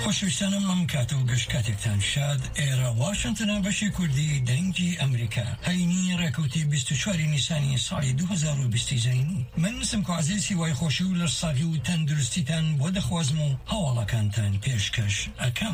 خۆشەویستانم ئەم کاتە و گەشت کاتێکتان شاد. ئێرە واشنتنە بەشی کوردی دەنگی ئەمریکا هەینی ڕێکەوتی 24 نیسانی ساڵی 2020 زەینی. من نسم کۆعزیزی وای خۆشی و لەرساغی و تەندروستیتان بۆ دەخوازم و هەواڵەکانتان پێشکەش ئەکەم.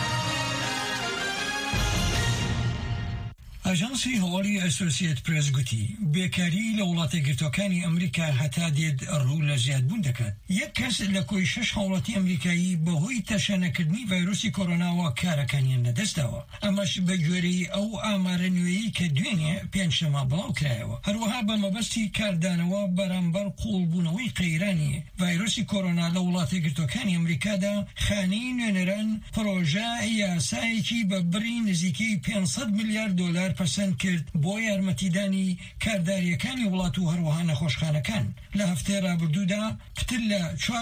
ئاژانسی هەواڵی ئەسۆسیێت پرێس گوتی بێکاری لە وڵاتە گرتوەکانی ئەمریکا هەتا دێت ڕوو لە زیادبوون دەکات. یەک کەس لە کۆی 6 هاوڵاتی ئەمریکایی بەهۆی تەشەنەکردنی ڤایرۆسی کۆرۆناوە کارەکانیان لەدەستداوە. ئەمەش بە گوێرەی ئەو ئامارە نوێیی کە دوێنێ پێنجشەمە بڵاو کرایەوە. هەروەها بە مەبەستی کاردانەوە بەرامبەر قوڵبوونەوەی قەیرانی ڤایرۆسی کۆرۆنا لە وڵاتە گرتوەکانی ئەمریکادا خانەی نوێنەران پرۆژە یاسایەکی بە بڕی نزیکەی 500 میلیارد دۆلار پەسەند کرد بۆ یارمەتیدانی کارداریەکانی وڵات و هەروەها نەخۆشخانەکان. لە هەفتەی ڕابردوودا پتر لە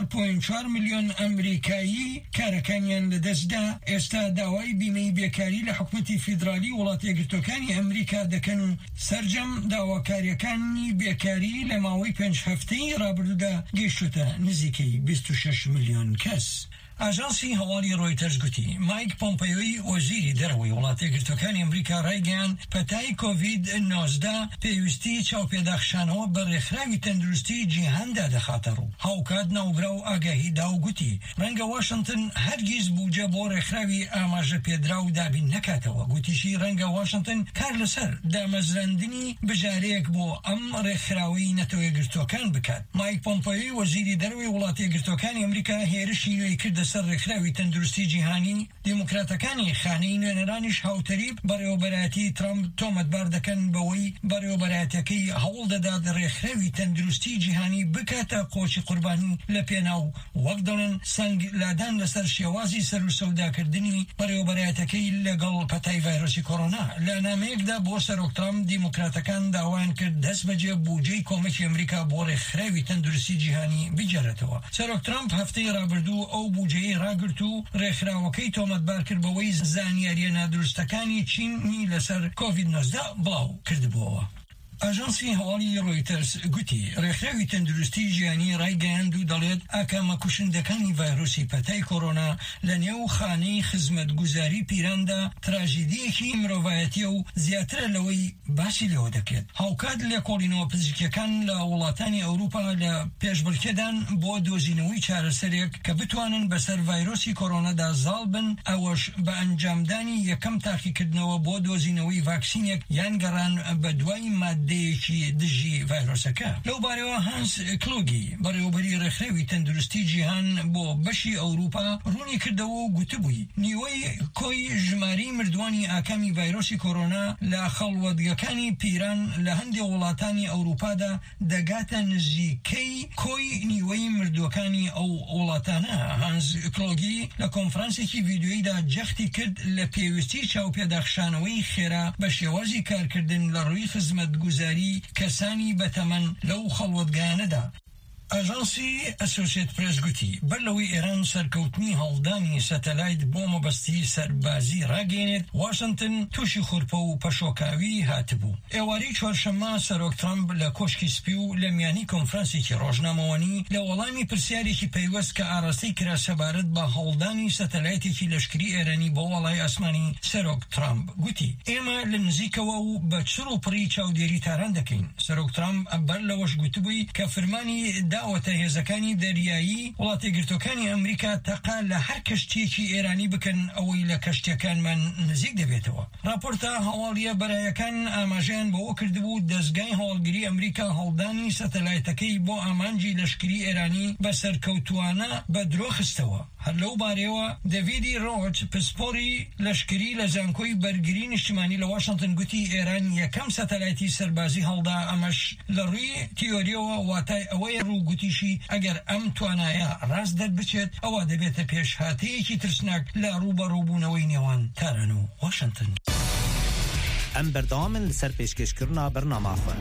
4.4 میلیۆن ئەمریکایی کارەکانیان لەدەستدا. ئێستا داوای بیمەی بێکاری لە حکومەتی فیدرالی وڵاتە یەکگرتوەکانی ئەمریکا دەکەن و سەرجەم داواکاریەکانی بێکاری لە ماوەی 5 هەفتەی ڕابردوودا گەیشتوتە نزیکەی 26 میلیۆن کەس. ئاژانسی هەواڵی ڕۆیتەرز گوتی مایک پۆمپیۆی وەزیری دەرەوەی وڵاتە یەکگرتوەکانی ئەمریکا ڕایگەیاند پەتای کۆڤید-19 پێویستی چاوپێداخشانەوە بە ڕێکخراوی تەندروستی جیهاندا دەخاتە ڕوو. هاوکات ناوگرا و ئاگاهیدا و گوتی ڕەنگە واشنتن هەرگیز بوجە بۆ ڕێکخراوی ئاماژە پێدرا و دابین نەکاتەوە. گوتیشی ڕەنگە واشنتن کار لەسەر دامەزراندنی بژارەیەک بۆ ئەم ڕێکخراوی نەتەوە یەکگرتوەکان بکات. مایک پۆمپیۆی وەزیری دەرەوەی وڵاتە یەکگرتوەکانی ئەمریکا هێرشی نوێی کردە سەر ڕێکخراوی تەندروستی جیهانی. دیموکراتەکانی خانەی نوێنەرانیش هاوتەریب بەڕێوەبەرایەتی ترامپ تۆمەتبار دەکەن بەوەی بەڕێوەبەرایەتەکەی هەوڵ دەدات ڕێکخراوی تەندروستی جیهانی بکاتە قۆچی قوربانی لە پێناو وەک دەڵێن سەنگ لادان لەسەر شێوازی سەر و سەوداکردنی بەڕێوەبەرایەتەکەی لەگەڵ پەتای ڤایرۆسی کۆرۆنا. لە نامەیەکدا بۆ سەرۆک ترامپ دیموکراتەکان داوایان کرد دەست بەجێ بوجەی کۆمەکی ئەمریکا بۆ ڕێکخراوی تەندروستی جیهانی بجارێتەوە. سەرۆک ترامپ هەفتەی ڕابردوو ئەو بوجەیە ڕاگرت و ڕێکخراوەکەی تۆمەتبار کرد بەوەی زانیاریە نادروستەکانی چینی لەسەر کۆڤید-19 بڵاو کردبووەوە. ئاژانسی هەواڵی ڕۆیتەرز گوتی ڕێکخراوی تەندروستی ژیانی ڕایگەیاند و دەڵێت ئاکامە کوشندەکانی ڤایرۆسی پەتای کۆرۆنا لە نێو خانەی خزمەتگوزاری پیراندا تراژیدیەکی مرۆڤایەتیە و زیاترە لەوەی باسی لەوە دەکرێت. هاوکات لێکۆڵینەوە پزیشکیەکان لە وڵاتانی ئەوروپا لە پێشبڕکێدان بۆ دۆزینەوەی چارەسەرێک کە بتوانن بەسەر ڤایرۆسی کۆرۆنادا زاڵ بن، ئەوەش بە ئەنجامدانی یەکەم تاقیکردنەوە بۆ دۆزینەوەی ڤاکسینێک یان گەڕان بە دوای مادەیەکی دژی ڤایرۆسەکە. لەو بارەوە هانس کلۆگی بەڕێوەبەری ڕێکخراوی تەندروستی جیهان بۆ بەشی ئەوروپا ڕوونی کردەوە و گوتبووی نیوەی کۆی ژماری مردوانی ئاکامی ڤایرۆسی کۆرۆنا لە خەڵوەتگەکانی پیران لە هەندێک وڵاتانی ئەوروپادا دەگاتە نزیکەی کۆی نیوەی مردوەکانی ئەو وڵاتانە. هانس کلۆگی لە کۆنفرانسێکی ڤیدیۆییدا جەختی کرد لە پێویستی چاوپێداخشانەوەی خێرا بە شێوازی کارکردن لە ڕووی خزمەتگوزاری کەسانی بەتەمەن لەو خەڵوەتگایانەدا. ئاژانسی ئەسۆسیێت پرێس گوتی بەر لەوەی ئێران سەرکەوتنی هەڵدانی سەتەلایت بۆ مەبەستی سەربازی ڕاگەێنێت، واشنتن تووشی خوورپە و پەشۆکاوی هاتبوو. ئێوارەی چوارشەممە سەرۆک ترامپ لە کۆشکی سپی و لە میانی کۆنفرانسێکی ڕۆژنامەوانی لە وەڵامی پرسیارێکی پەیوەست کە ئاڕاستەی کرا سەبارەت بە هەڵدانی سەتەلایتێکی لەشکری ئێرانی بۆ وەڵای ئاسمانی سەرۆک ترامپ گوتی ئێمە لە نزیکەوە و بە چڕ و پڕی چاودێری تاران دەکەین. سەرۆک ترامپ بەر لەوەش گوتبووی کە فەرمانی داوەتە هێزەکانی دەریایی وڵاتە یەکگرتوەکانی ئەمریکا تەقا لە هەر کەشتێکی ئێرانی بکەن ئەوەی لە کەشتەکانمان نزیک دەبێتەوە. راپۆرتە هەواڵیە بەرایەکان ئاماژیان بەوە کردبوو دەستگای هەواڵگری ئەمریکا هەڵدانی سەتەلایتەکەی بۆ ئامانجی لەشکری ئێرانی بە سەرکەوتوانە بە درۆ خستەوە. هەر لەو بارەیەوە دەڤیدی ڕۆچ پسپۆری لەشکری لە زانکۆی بەرگری نیشتیمانی لە واشنتن گوتی ئێران یەکەم سەتەلایتی سەربازی هەڵدا. ئەمەش لە ڕووی تیۆریەوە واتای ئەوەیە ڕووگوتیشی ئەگەر ئەم توانایە ڕاست دەربچێت ئەوە دەبێتە پێشهاتەیەکی ترسناک لە ڕووبەڕووبوونەوەی نێوان تاران و واشنتن. ئەم بەردەوامن لەسەر پێشکەشکردنا بەرنامە خۆن.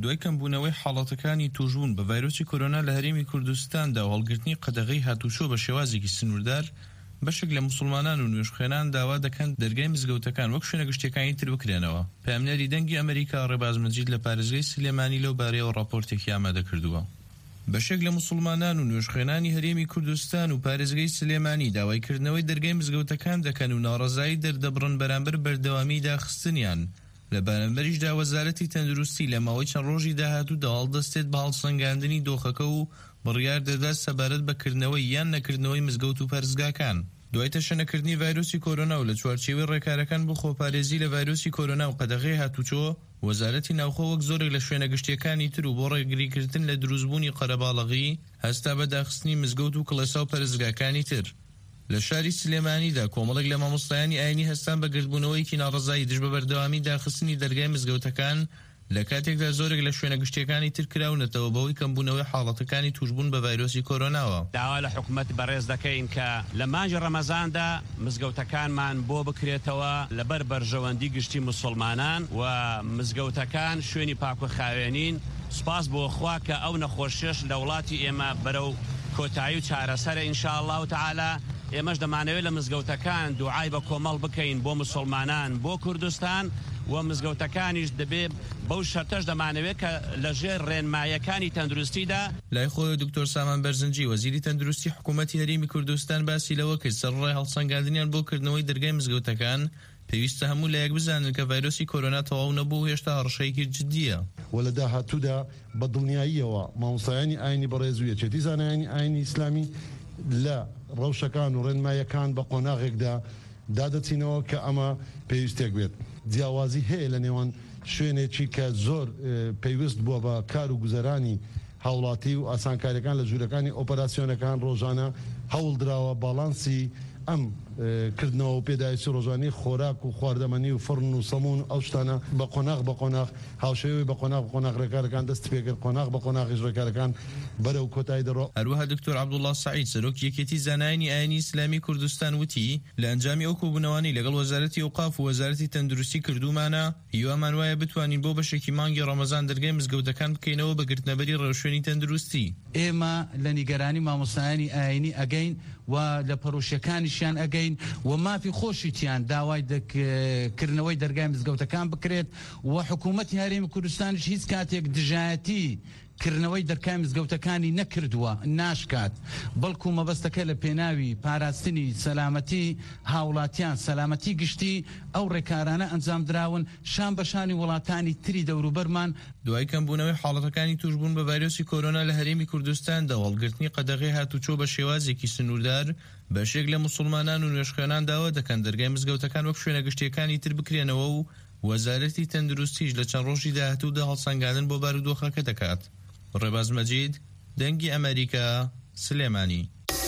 دوای کەمبوونەوەی حاڵەتەکانی توشبوون بە ڤایرۆسی کۆرۆنا لە هەرێمی کوردستاندا و هەڵگرتنی قەدەغەی هاتوچۆ بە شێوازێکی سنووردار بەشێک لە مسلمانان و نوێژخوێنان داوا دەکەن دەرگای مزگەوتەکان وەک شوێنە گشتیەکانی تر بکرێنەوە. پامنەری دەنگی ئەمریکا ڕێباز مەجید لە پارێزگای سلێمانی لەو بارەیەوە ڕاپۆرتێکی ئامادە کردووە. بەشێک لە مسلمانان و نوێژخوێنانی هەرێمی کوردستان و پارێزگای سلێمانی داوایکردنەوەی دەرگای مزگەوتەکان دەکەن و ناڕەزایی دەردەبڕن بەرامبەر بەردەوامی داخستنیان. لە بەرامبەریشدا وەزارەتی تەندروستی لە ماوەی چەند ڕۆژی داهاتوودا هەڵدەستێت بە هەڵسەنگاندنی دۆخەکە و بڕیار دەدات سەبارەت بەکردنەوەی یان نەکردنەوەی مزگەوت و پەرزگاکان. دوای تەشەنەکردنی ڤایرۆسی کۆرۆنا و لە چوارچێوەی ڕێکارەکان بۆ خۆپارێزی لە ڤایرۆسی کۆرۆنا و قەدەغەی هاتوچۆ، وەزارەتی ناوخۆ وەک زۆرێک لە شوێنە گشتیەکانی تر و بۆ ڕێگریکردن لە دروستبوونی قەرەباڵغی هەستا بە داخستنی مزگەوت و کڵێسا و پەرزگاکانی تر. لە شاری سلێمانیدا کۆمەڵێک لە مامۆستایانی ئاینی هەستان بە گردبوونەوەیکی ناڕەزایی دژ بە بەردەوامی داخستنی دەرگای مزگەوتەکان لە کاتێکدا زۆرێک لە شوێنە گشتیەکانی تر کراونەتەوە بەوەی کەمبوونەوەی حاڵەتەکانی توشبوون بە ڤایرۆسی کۆرۆناوە. داوا لە حکوومەت بەڕێز دەکەین کە لە مانگی ڕەمەزاندا مزگەوتەکانمان بۆ بکرێتەوە لەبەر بەرژەوەندی گشتی موسڵمانان و مزگەوتەکان شوێنی پاک و خاوێنین. سوپاس بۆ خوا کە ئەو نەخۆشیەش لە وڵاتی ئێمە بەرەو کۆتایی و چارەسەرە ئینشاءالله تەعالا. ئێمەش دەمانەوێت لە مزگەوتەکان دوعای بە کۆمەڵ بکەین بۆ مسلمانان بۆ کوردستان و مزگەوتەکانیش دەبێت بەو شەرتەش دەمانەوێت کە لەژێر ڕێنمایەکانی تەندروستیدا. لای خۆی دکتۆر سامان بەرزنجی وەزیری تەندروستی حکوومەتی هەرێمی کوردستان باسی لەوە کرد سەرڕای هەڵسەنگاندنیان بۆ کردنەوەی دەرگای مزگەوتەکان پێویستە هەموو لایەک بزانن کە ڤایرۆسی کۆرۆنا تەواو نەبوو هێشتا هەڕەشەیەکی جددیە. و لە داهاتوودا بە دڵنیاییەوە مامۆستایانی ئاینی بەڕێز و یەکێتی زانایانی ئاینی ئیسلامی لە ڕەوشەکان و ڕێنمایەکان بە قۆناغێکدا دادەچینەوە کە ئەمە پێویستێک بێت. جیاوازی هەیە لە نێوان شوێنێکی کە زۆر پێویست بووە بە کار و گوزەرانی هاوڵاتی و ئاسانکاریەکان لە ژوورەکانی ئۆپەراسیۆنەکان ڕۆژانە هەوڵ درراوە باڵانسی ئەم کردنەوە و پێداویستی ڕۆژانی خۆراک و خواردەمەنی و فڕن و سەمون ئەو شتانە بە قۆناغ هاوشێوەی بە قۆناغ ڕێکارەکان دەست پێکرد قۆناغ بە قۆناغیش ڕێکارەکان بەرەو کۆتایی دەڕۆ. هەروەها دکتۆر عەبدوڵڵا سەعید سەرۆکی یەکێتی زانایانی ئاینی ئیسلامی کوردستان وتی لە ئەنجامی ئەو کۆبوونەوانی لەگەڵ وەزارەتی ئەوقاف و وەزارەتی تەندروستی کردومانە هیوامان وایە بتوانین بۆ بەشێکی مانگی ڕەمەزان دەرگای مزگەوتەکان بکەینەوە بە گرتنەبەری ڕێوشوێنی تەندروستی. ئێمە لە نیگەرانی مامۆستایانی ئاینی ئەگەین و لە پەرۆشیەکانیشیان ئەگەین و مافی خۆشیتیان داوای کردنەوەی دەرگای مزگەوتەکان بکرێت و حکوومەتی هەرێمی کوردستانیش هیچ کاتێک دژایەتی کردنەوەی دەرگای مزگەوتەکانی نەکردووە ناشکات، بەڵکو مەبەستەکە لە پێناوی پاراستنی سەلامەتی هاوڵاتیان سەلامەتی گشتی ئەو ڕێکارانە ئەنجام دراون شان بەشانی وڵاتانی تری دەوروبەرمان. دوای کەمبوونەوەی حاڵەتەکانی توشبوون بە ڤایرۆسی کۆرۆنا لە هەرێمی کوردستان دەوڵگرتنی قەدەغەی هاتوچۆ بە شێوازێکی سنووردار بەشێک لە مسلمانان و نوێژخوێنان داوا دەکەن دەرگای مزگەوتەکان وەک شوێنە گشتیەکانی تر بکرێنەوە و وەزارەتی تەندروستیش لە چەند ڕۆژی داهاتوودا هەڵسەنگاندن بۆ بارودۆخەکە دەکات. ڕێباز مەجید دەنگی ئەمریکا سلێمانی.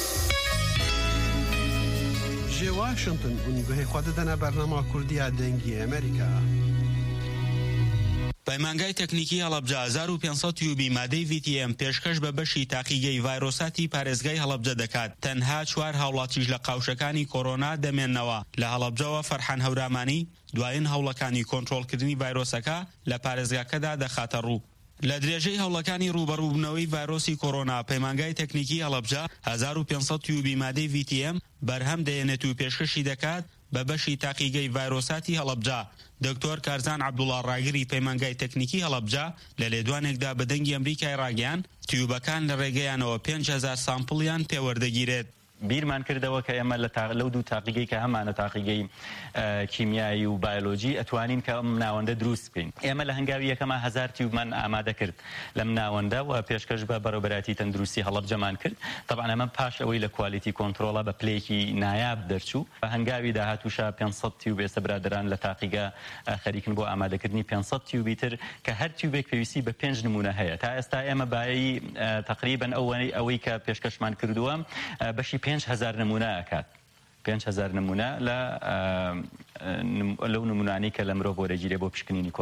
جێ واشنگتن گوهەی خوددەنا بەرنامە کوردیە دەنگی ئەمریکا. پەیمانگای تەکنیکی هەڵەبجە 1500 تیوبی مادەی VTM پێشکەش بە بەشی تاقیگەی ڤایرۆساتی پارێزگای هەڵەبجە دەکات. تەنها 4 هاوڵاتیش لە قاوشەکانی کۆرۆنا دەمێننەوە. لە هەڵەبجەوە فەرحان هەورامانی دوایین هەوڵەکانی کۆنتڕۆڵکردنی ڤایرۆسەکە لە پارێزگاکەدا دەخاتە ڕوو. لە درێژەی هەوڵەکانی ڕوبەڕووبوونەوەی ڤایرۆسی کۆرۆنا پەیمانگای تەکنیکی هەڵەبجە 1500 تیوبی مادەی VTM بەرهەم دەیەنێت و پێشکەشی دەکات بە بەشی تاقیگەی ڤایرۆساتی هەڵەبجە. دکتۆر کارزان عەبدوڵڵا ڕاگری پەیمانگای تەکنیکی هەڵەبجە لە لێدوانێکدا بە دەنگی ئەمریکای ڕاگەیان تیوبەکان لە ڕێگەیانەوە 5000 سامپڵیان پێوەردەگیرێت. بیرمان کردەوە کە ئێمە لەو دوو تاقیگەی کە هەمانە تاقیگەی کیمیایی و بایۆلۆژی ئەتوانین کە ئەم ناوەندە دروست بکەین. ئێمە لە هەنگاوی یەکەمە 1000 تیوبمان ئامادە کرد لەم ناوەندە و پێشکەش بە بەڕێوەبەراتی تەندروستی هەڵەبجەمان کرد. طبعا ئەمە پاش ئەوەی لە کوالیتی کۆنتڕۆڵە بە پلەیەکی نایاب دەرچوو. بە هەنگاوی داهاتووشە 500 تیوب ئێستا برادران لە تاقیگە خەریکن بۆ ئامادەکردنی 500 تیوبی تر کە هەر تیوبێک پێویستی بە 5 نمونە هەیە. تا ئێستا ئێمە بایەی تقریبا ئەوەی کە پێشکەشمان کردووە بەشی 5000 نمونە ئەکات. 5000 نمونە لەو نمونانی کە لە مرۆڤ وەرەگیرێ بۆ پشکنینی کۆرۆنا.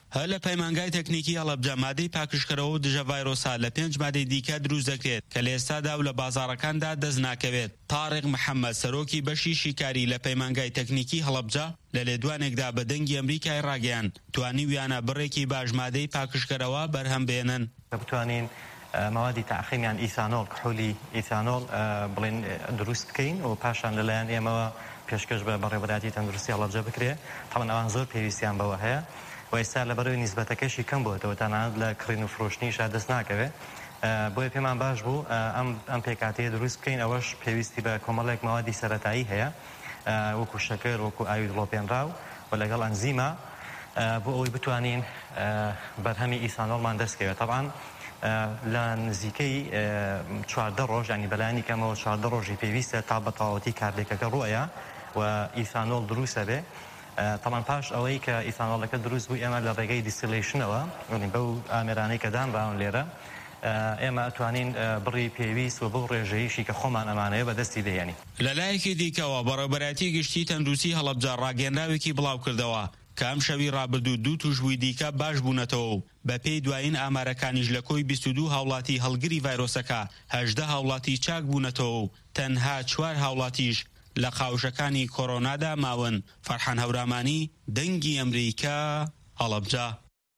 هەر لە پەیمانگای تەکنیکی هەڵەبجە مادەی پاکشکەرەوە و دژە ڤایرۆسا لە 5 مادەی دیکە دروست دەکرێت کە لە ئێستادا و لە بازاڕەکاندا دەست ناکەوێت. تاڕێق محەممەد سەرۆکی بەشی شیکاری لە پەیمانگای تەکنیکی هەڵەبجە لە لێدوانێکدا بە دەنگی ئەمریکای ڕاگەیان توانی ویانە بڕێکی باش مادەی پاکشکەرەوە بەرهەم بێنن. بتوانین موادی تعقیمیان ئیسانۆڵ کحولی ئیسانۆڵ بڵێن دروست بکەین و پاشان لەلایەن ئێمەوە پێشکەش بە بەڕێوەبەری تەندروستی هەڵەبجە بکرێت. تاوان ئەوان زۆر پێویستیان بەوە هەیە و ئێستا لەبەرەوەی نیسبەتەکەشی کەم بووەتەوە تەنانەت لە کڕین و فرۆشتنیشا دەست ناکەوێت. بۆیە پێمان باش بوو ئەم پێکاتەیە دروست بکەین. ئەوەش پێویستی بە کۆمەڵێک موادی سەرەتایی هەیە وەکو شەکر وەکو ئاوی دڵۆپێنراو و لەگەڵ ئەنزیمە بۆ ئەوەی بتوانین بەرهەمی ئیسانۆڵمان دەستکەوێت. طبعاً لە نزیکەی 14 ڕۆژ ینی بەلایانی کەمەوە 14 ڕۆژی پێویستە تا بە تەواوەتی کارلێکەکە ڕوویە و ئیسانۆڵ دروستە بێ. طبعاً پاش ئەوەی کە ئیسانۆڵەکە دروست بوو ئێمە لە ڕێگەی دیستیلیشنەوە بەو ئامێرانەی کە دانراون لێرە ئێمە ئەتوانین بڕی پێویست و بۆ ڕێژەیشی کە خۆمان ئەمانەیە بەدەستی دێنی. لەلایەکی دیکەوە بەڕێوەبەرەتی گشتی تەندروستی هەڵەبجە ڕاگەیەنراوێکی بڵاو کردەوە کە ئەم شەوی ڕابردوو 2 توشبووی دیکە باش بوونەتەوە و بە پێی دوایین ئامارەکانیش لە کۆی 22 هاوڵاتی هەڵگری ڤایرۆسەکە 18 هاوڵاتی چاک بوونەتەوە و تەنها 4 هاوڵاتیش لە قاوشەکانی کۆڕۆنادا ماون. فەرحان هەورامانی، دەنگی ئەمریکا، هەڵەبجە.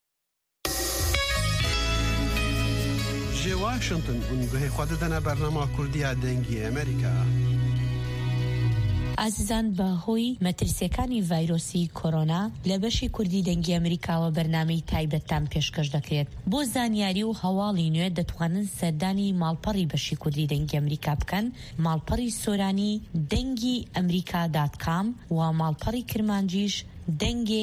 جێ واشنتن گوهەی خوا دەدەنە بەرنامە کوردیە دەنگی ئەمریکا. ئازیزان بەهۆی مەترسیەکانی ڤایرۆسی کۆرۆنا لە بەشی کوردی دەنگی ئەمریکاوە بەرنامەی تایبەتتان پێشکەش دەکرێت. بۆ زانیاری و هەواڵی نوێ دەتوانن سەردانی ماڵپەڕی بەشی کوردی دەنگی ئەمریکا بکەن، ماڵپەڕی سۆرانی دەنگی ئەمریکا.com و ماڵپەڕی کرمانجیش دەنگێ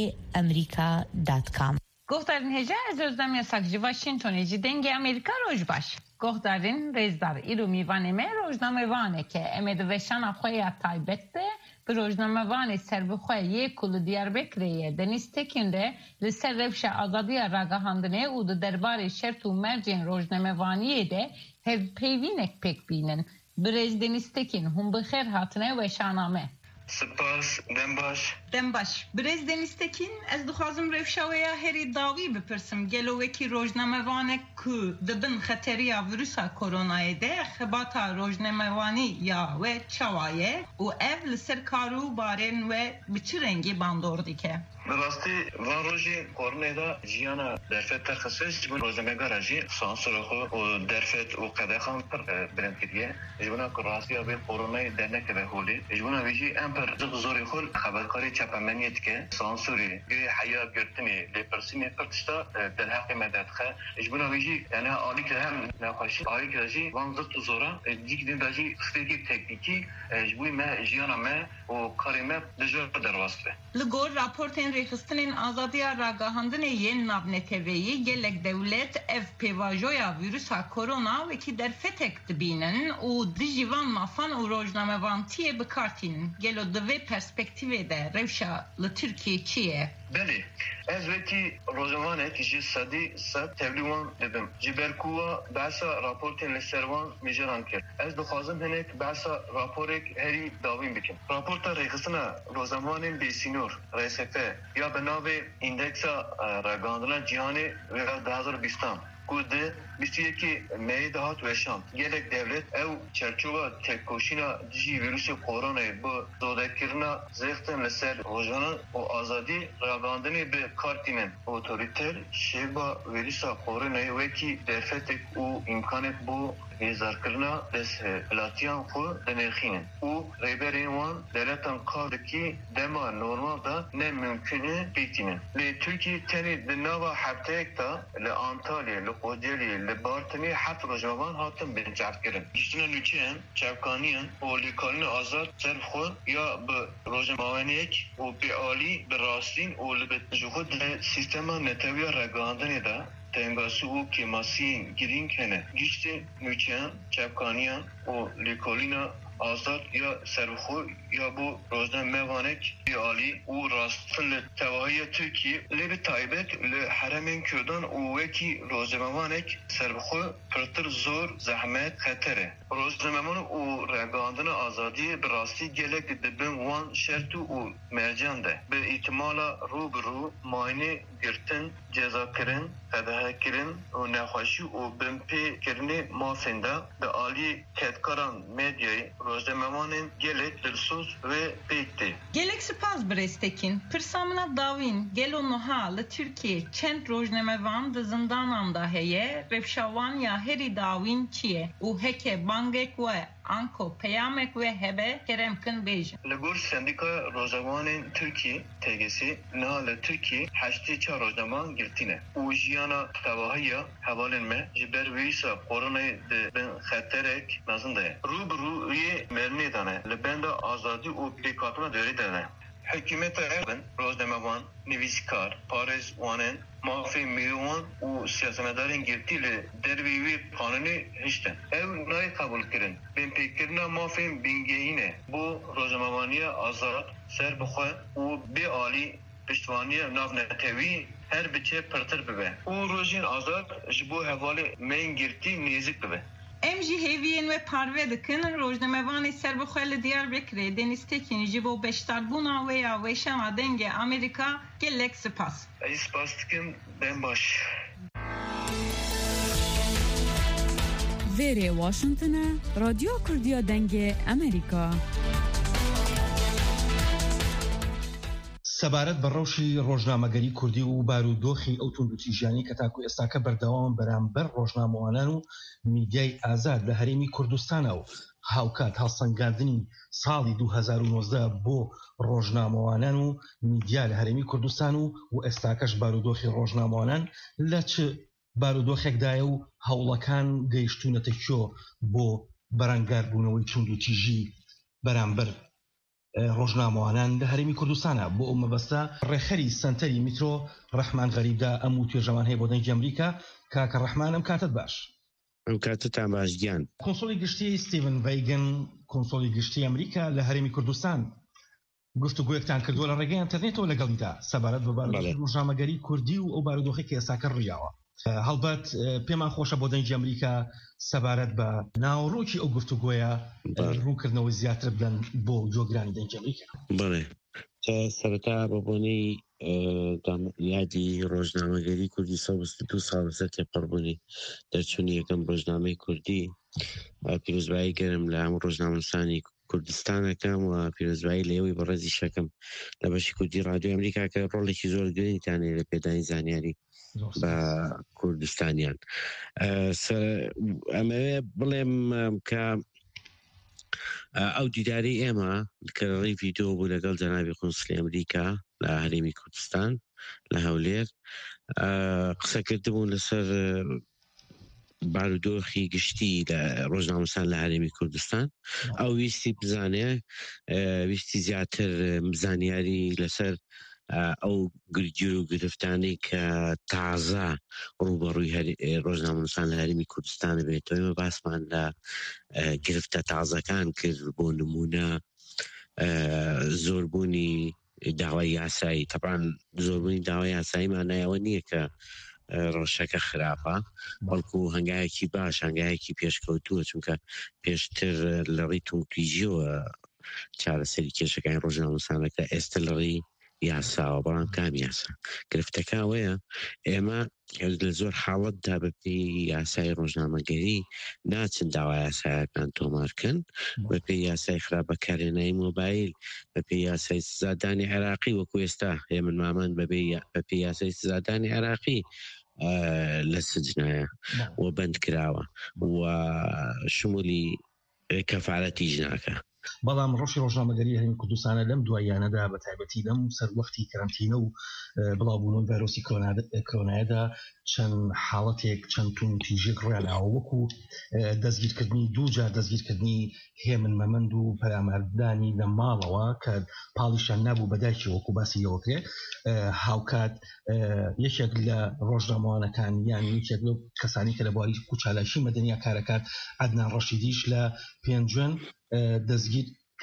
ئەمریکا.com. گۆڕدارین هێژە ez Özlem Yasak ji Washingtonê dengê Amerîka roj baş. Gohdarên rêzdar îro mîvanê me rojnamevaneke em ê di veşana xwe ya taybet de bi rojnamevanê serbixwe yê ku li Diyarbekirê ye Deniz Tekin de li ser rewşa azadiya ragihandinê û di derbarê şert û mercên rojnamevaniyê de hevpeyvînek pêk bînin. Bi rêz Deniz Tekin hûn bi xêr hatine weşana me. سپاس دەمباش برێز دەنیستەکین ئەس دخوازم ڕێفشاوەیە هێری داوی بپرسم گەلۆوەکی ڕۆژنامەوانێک کو دەبن خەتەریە ڤیروسا کۆرۆنایە دێ خەباتا ڕۆژنامەوانی یا وێ چاوایە و ئەv li ser kar û barên we bi çi rengî bandor dike. Bi rastî van rojê koronayê da jiyana derfet terxise ji bin rojnamegara jî sansura xwe û derfet û qedexan pir bilind kiriye. Ji bina ku rastiya vê koronayê dernekeve holê. Ji bina wî jî em pir zorê xwe xeberkarî çepemeniyê dike. Sansurê, girê heya girtinê, lêpirsînê pir tişta derheqê me derdixe. Ji bina wî jî yani alîkir hem nexweşî alîkir jî van zirt û zora dîkî de jî stêkî teknîkî ji bo me jiyana me û karê me dijber derwast be. Li gor raportên rêxistinên azadiya ragahandinê yên navneteveyî gelek dewlet ev pêvajoya vîrusa korona wekî derfetek dibînin û dijî van mafan û rojnamevantiyê bikartînin. Gelo di vê perspektîvê de rewşa li Tirkiye çi ye? Belê, ez wekî rojavanek ji sedî sed tevlîwan dibim. Ji ber ku behsa raportên li ser wan mêjeran kir. Ez dixwazim hinek behsa raporek herî dawîn bikim. Raporta rêxistina rozavanên bêsînor RSF ya bi navê îndeksa ragihandina cîhanê ya 2020 ku di 21 Meyê de hat weşand. Gelek devlet ew çerçova tekkoşîna dijî vîrusê koronayê bi zodekirina zêxtin li ser rojanan û azadî ragihandinê bi kartînin otorîter şêva vîrusa koronayê wekî derfetek û îmkanek bû hêzarkirina destpilatiyan xwe dinêxînin û rêberên wan devletan kardikî dema normal da ne mümkünî bîtînin. Lê Tirkiye tenê di nava hefteyek da li Antalya, li Kocaeli, li Bartınê heft rojavan hatin bincavkirin. Giştina nûçeyên, çavkaniyan û lêkarîna azad serxwe ya bi rojnamewaniyek û bêalî bi rastîn û li ji xwe di sîstema netewiya ragihandinê da tengasî û kêmasiyên girîng hene. Giştên nûçeyan, çavkaniyan û lêkarîna azad ya serxwe یا بو روزنامه‌وانک عالی و راستن لتواهی ترکیه لب تایبت لحرمین کردان و وکی روزنامه‌وانک سربخو پرتر زور زحمت خطره روزنامه‌وان و رگاندن آزادی براستی گلک دبن وان شرط و مرجان ده به احتمال روبرو ماینه گرتن جزا کرن قدها کرن و نخوشی و بمپی کرنه مافنده به عالی کتکاران مدیای روزنامه‌وانın gelek dilsuz ve pekti. Gelek spas brestekin. Pırsamına davin gelonuha li Türkiye çent rojnemevan de zindananda heye revşavan ya heri davin çiye u heke bangek ve anko peyamek ve hebe keremkin bejin. Legor sendika rozavanın Türkiye tegesi nale Türkiye haşti ça rozavan girtine. U jiyana tavahiya havalenme jiber visa koronayı de ben xaterek nazındaya. Rubruye merni dane lebenda azadi u pekatına döri dane. Hükümete evin rozdemavan nivizkar Paris wanen mafi milyon u siyasetmedarın girtiyle dervivi kanuni hiçten. Ev nayı kabul kirin. Ben pekirina mafi bingeyine bu rozdemavaniye azad serbukhe u bir ali piştvaniye navnetevi her biçe pırtır bibe. U rojin azad jibu hevali men girti nezik bibe. Em jî hêviyên ve parve dikin rojnamevanê serbixwe li Diyarbekirê Deniz Tekin ji bo beşdarbûna wê ya wêşema dengê Amerîka gelek spas. Ez spas dikim ben baş. Vêrê Washington'a Radyo Kurdiya Dengê Amerîka. سەبارەت بە ڕەوشی ڕۆژنامەگەری کوردی و بارودۆخی ئەو توندوتیژیانی کە تاکو ئێستاکە بەردەوام بەرامبەر ڕۆژنامەوانان و میدیای ئازاد لە هەرێمی کوردستانە و هاوکات هەڵسەنگاندنی ساڵی 2019 بۆ ڕۆژنامەوانان و میدیا لە هەرێمی کوردستان و ئێستاکەش بارودۆخی ڕۆژنامەوانان لە چ بارودۆخێکدایە و هەوڵەکان گەیشتونەتە کۆ بۆ بەرەنگاربوونەوەی توندوتیژی بەرامبەر ڕۆژنامەوانان لە هەرێمی کوردستانە بۆ ئەو مەبەستە ڕێخەری سنتەری میترۆ ڕەحمان غەریبدا ئەم و توێژەمان هەیە بۆ دەنگی ئەمریکا کاکە ڕەحمان ئەم کاتت باش ئەم کاتتان باش گیان کۆنسۆڵی گشتی ستیڤن ڤەیگن کۆنسۆڵی گشتی ئەمریکا لە هەرێمی کوردستان گفتوگویەکتان کردووە لە ڕێگەی ئینتەرنێتەوە لەگەڵیدا سەبارەت بە بارودۆخی ڕۆژنامەگەری کوردی و ئەو بارودۆخی کە ئێستاکە ڕیاوە هەڵبەت پێمان خۆشە بۆ دەنگی ئەمریکا سەبارەت بە ناوەڕۆکی ئەو گفتوگۆیە ڕوونکردنەوەی زیاتر بدەن بۆ جۆگرانی دەنگی ئەمریکا. بڵێ سەرەتا بەبوونی یادی ڕۆژنامەگەری کوردی 122 ساڵ لەسەر تێپەڕبوونی دەرچوونی یەکەم ڕۆژنامەی کوردی پیرۆزبایی گەرم لە هەموو ڕۆژنامەنووسانی کوردستانەکەم و پیرۆزبایی لێوەی بەڕێزی شەکەم لە بەشی کوردی ڕادیۆ ئەمریکا کە ڕۆڵێکی زۆر گرنگتانێ لە پێدانی زانیاری بە کوردستانیان. ئەمەوێ بڵێم کە ئەو دیداری ئێمە کە ڕێی ڤیدۆ بوو لەگەڵ جەنابی قونسڵی ئەمریکا لە هەرێمی کوردستان لە هەولێر قسەکردبوون لەسەر بارودۆخی گشتی لە ڕۆژنامەنووسان لە هەرێمی کوردستان. ئەو ویستی بزانێ ویستی زیاتر زانیاری لەسەر ئەو گرگیر و گرفتانی کە تازە ڕوبەڕووی ڕۆژنامەنووسان لە هەرێمی کوردستانە بێتەوە. ئێمە باسمان لە گرفتە تازەکان کرد بۆ نمونە زۆربوونی داوای یاسایی. تەبعاً زۆربوونی داوای یاسایی مانایەوە نییە کە ڕۆژەکە خراپە بەڵکو هەنگایەکی باش هەنگایەکی پێشکەوتووە چونکە پێشتر لە ڕێی توندوتیژیەوە چارەسەری کێشەکانی ڕۆژنامەنووسانەکە ئێستا لە ڕێی یاساوە بەڵام کام یاسا گرفتەکەوەیە ئێمە لە زۆر حاڵەتدا بەپێی یاسای ڕۆژنامەگەری ناچن داوای یاسایەکان تۆمارکەن بەپێی یاسای خراپەکارهێنانی مۆبایل بەپێی یاسای سزادانی عێراقی وەکو ئێستا هێمن مامان بەپێی یاسای سزادانی عێراقی لە سجنایە و بەند کراوە و شمولی کەفارەتیش ناکە. بەڵام ڕۆژی ڕۆژنامەگەری هەرێمی کوردستانە لەم دواییانەدا بە تایبەتی لەم سەروەختی کەرەنتینە و بڵاوبوونەوەی ڤایرۆسی کۆرۆنایەدا چەند حاڵەتێک چەند توندوتیژێک ڕێناوە وەکو دەستگیرکردنی دووجار دەستگیرکردنی هێمن مەمەند و پەرامەردانی لە ماڵەوە کە پاڵیشان نابوو بەدایکی وەکو باسی لەوەکرێ هاوکات یەکێک لە ڕۆژنامەوانەکان یان یەکێک لەو کەسانی کە لە بواری کوچالایشی مەدەنیە کارەکات عەدنان ڕەشیدیش لە پێنجوێن دەستگیر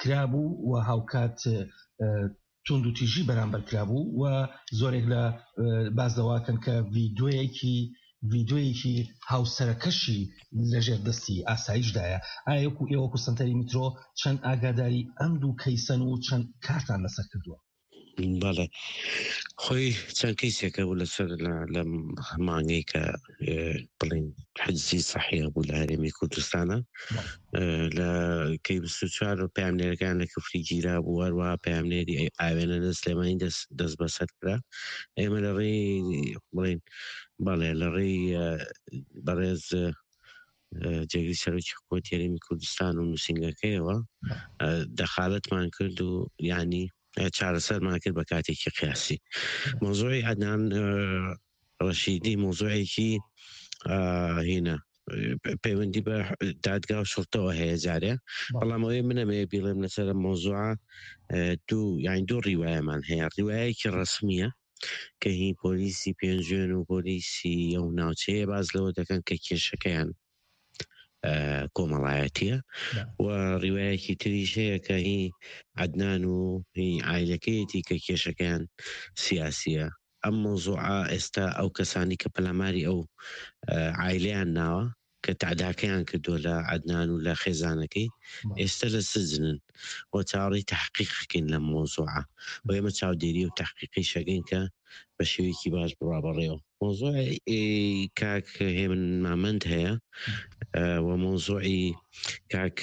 کرابوو و هاوکات تونند و تیژی بەرامبەر کرابوو و زۆرێک لە بازدەواکەن کە ڤیدۆیەکی هاوسەرەکەشی لەژێر دەستی ئاسایشدایە. ئایا ئێوەکو سنتەری میترۆ چەند ئاگاداری ئەم دوو کەیسەن و چەند کارتان لەسەر کردووە؟ بەڵێ خۆی چەند کەیسێکە بوو لەسەر لە مانگەی کە بڵین حجزی سەحیە بوو لە هەرێمی کوردستانە لە کەی 24 پامنێرەکان لە کفری گیرا بوو هەروەها پامنێری ئاوێنە لە سلێمانی دەست بەسەر کرا. ئێمە لە ڕێی بڵین بەڵێ لە ڕێی بەڕێز جێگری سەرۆکی حکوومەتی هەرێمی کوردستان و نووسینگەکەیەوە دەخالەتمان کرد و یعنی چارەسەرمان کرد بە کاتێکی قیاسی. مۆزوعی عەدنان ڕەشیدی مۆزوعێکی هینە پەیوەندی بە دادگا و شڵتەوە هەیە جارێ، بەڵام ئەوەی منەمەیە بیڵێم لەسەر مۆزوعە دوو ڕیوایەمان هەیە. ڕیوایەکی ڕەسمیە کە هی پۆلیسی پێنجێن و پۆلیسی ئەو ناوچەیە باز لەوە دەکەن کە کێشەکەیان کۆمەڵایەتیە و ڕیوایەکی تریش هەیە کە هی عەدنان و هی عایلەکەیەتی کە کێشەکەیان سیاسیە. ئەم مۆزوعە ئێستا ئەو کەسانی کە پەلاماری ئەو عایلەیان ناوە کە تعداکەیان کردووە لە عەدنان و لە خێزانەکەی ئێستا لە سجنن و چاوەڕێی تەحقیقکەین لە مۆزوعە و ئێمە چاودێری و تەحقیقی شەکەین کە بە شێوەیەکی باش بڕابەڕێەوە. مۆزوعی کاک هێمن مامەند هەیە و مۆزوعی کاک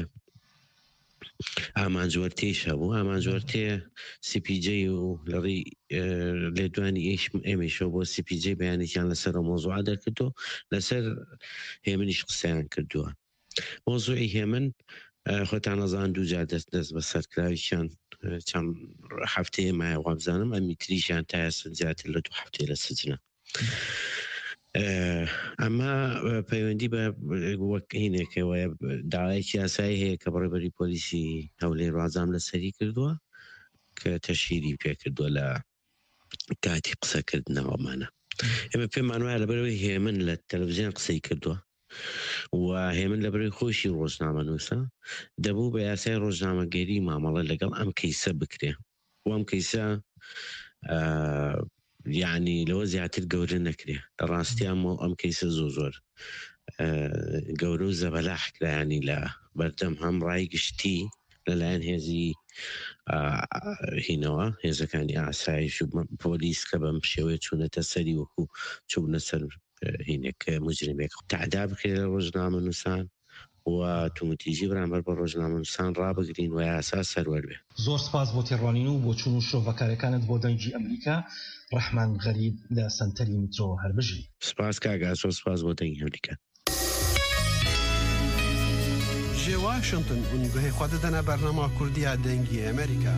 ئامانجوەرتێشە بوو. ئامانجوەرتێ CPJ و لەڕی لێدوانی ئێمەشەوە بۆ CPJ بەیانێکیان لەسەر مۆزوعە دەرکردو، لەسەر هێمنیش قسەیان کردووە. مۆزوعی هێمن خۆتان نەزان دوو جار دەست بە سەرکراویشیان چەند هەفتەیە مایە وابزانم ئەمی تریشیان تا ئێستا زیاتر لە 2 هەفتەیە لە سجنە. ئەمە پەیوەندی بە وەک هینێکەوە داوایەکی یاسایی هەیە کە بەڕێبەری پۆلیسی هەولێر ڕازام لەسەری کردووە کە تەشیری پێکردووە لە کاتی قسەکردنەوەمانە. ئێمە پێمان وایە لەبەرەوەی هێمن لە تەلەڤیزیۆن قسەی کردووە و هێمن لەبەرەوەی خۆشی ڕۆژنامە نووسە دەبوو بە یاسای ڕۆژنامەگەری مامەڵە لەگەڵ ئەم کەیسە بکرێ و ئەم کەیسە یعنی لەوە زیاتر گەورە نەکرێ. لە ڕاستیان ئەم کەیسە زۆر گەورە و زەبەلاح کرایانی لە بەردەم هەم ڕای گشتی لەلایەن هێزی هینەوە هێزەکانی ئاسایش و پۆلیس کە بەم شێوەیە چوونەتە سەری وەکو چوونە سەر هینێک مجرمێک تعدا بکرێت لە ڕۆژنامە نووسان و تومتیژی بەرامبەر بە ڕۆژنامە نووسان ڕابگرین و یاسا سەروەر بێ. زۆر سپاس بۆ تێڕوانین و بۆ چوون و شۆڤەکارەکانت بۆ دەنگی ئەمریکا. ڕەحمان غەریب لە سنتەری میترۆ هەربژی. سپاس کاگاسۆ، سپاس بۆ دەنگی ئەمریکا. جێ واشنگتن اون گوهی خوا دەدەنە بەرنامە کوردیە دەنگی ئەمریکا.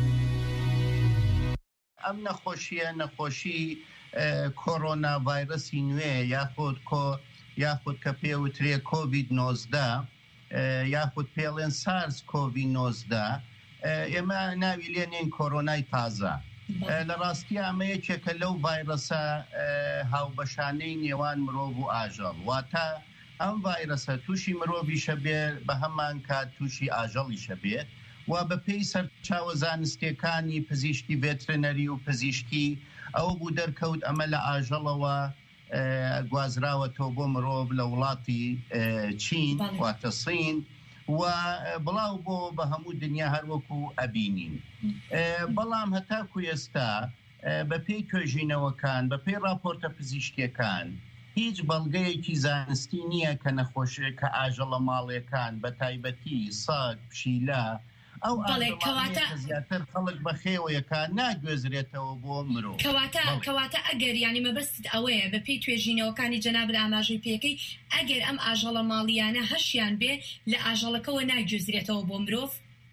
ئەم نەخۆشی کۆرۆنا ڤایرەسی نوێ یاخود کە پێوترێ کۆڤید-19 یاخود پێڵێن سارس کۆڤید-19 ئێمە ناوی لێنین کۆرۆنای تازە. لە ڕاستی ئەمە یەکێکە لەو ڤایرەسە هاوبەشانەی نێوان مرۆڤ و ئاژەڵ، واتە ئەم ڤایرەسە تووشی مرۆڤیشە بێ بە هەمان کات تووشی ئاژەڵیشە بێت و بە پێی سەرچاوە زانستیەکانی پزیشکی ڤێترنەری و پزیشکی ئەوە بوو دەرکەوت ئەمە لە ئاژەڵەوە گوازراوەتەوە بۆ مرۆڤ لە وڵاتی چین واتە سین و بڵاو بۆ بە هەموو دنیا هەروەکو ئەبینین. بەڵام هەتاکو ئێستا بە پێی توێژینەوەکان بە پێی راپۆرتە پزیشکیەکان هیچ بەڵگەیەکی زانستی نییە کە نەخۆشیە کە ئاژەڵە ماڵیەکان بە تایبەتی ساگ پشیلە ئەو زیاتر خەڵک بەخێوەیەکان ناگوێزرێتەوە بۆ مرۆڤ. کەواتە ئەگەر یانی مەبەست ئەوەیە بە پێی توێژینەوەکانی جەناب ئاماژەی پێەکەی ئەگەر ئەم ئاژەڵە ماڵیانە هەشیان بێ لە ئاژەڵەکەەوە ناگوێزرێتەوە بۆ مرۆڤ؟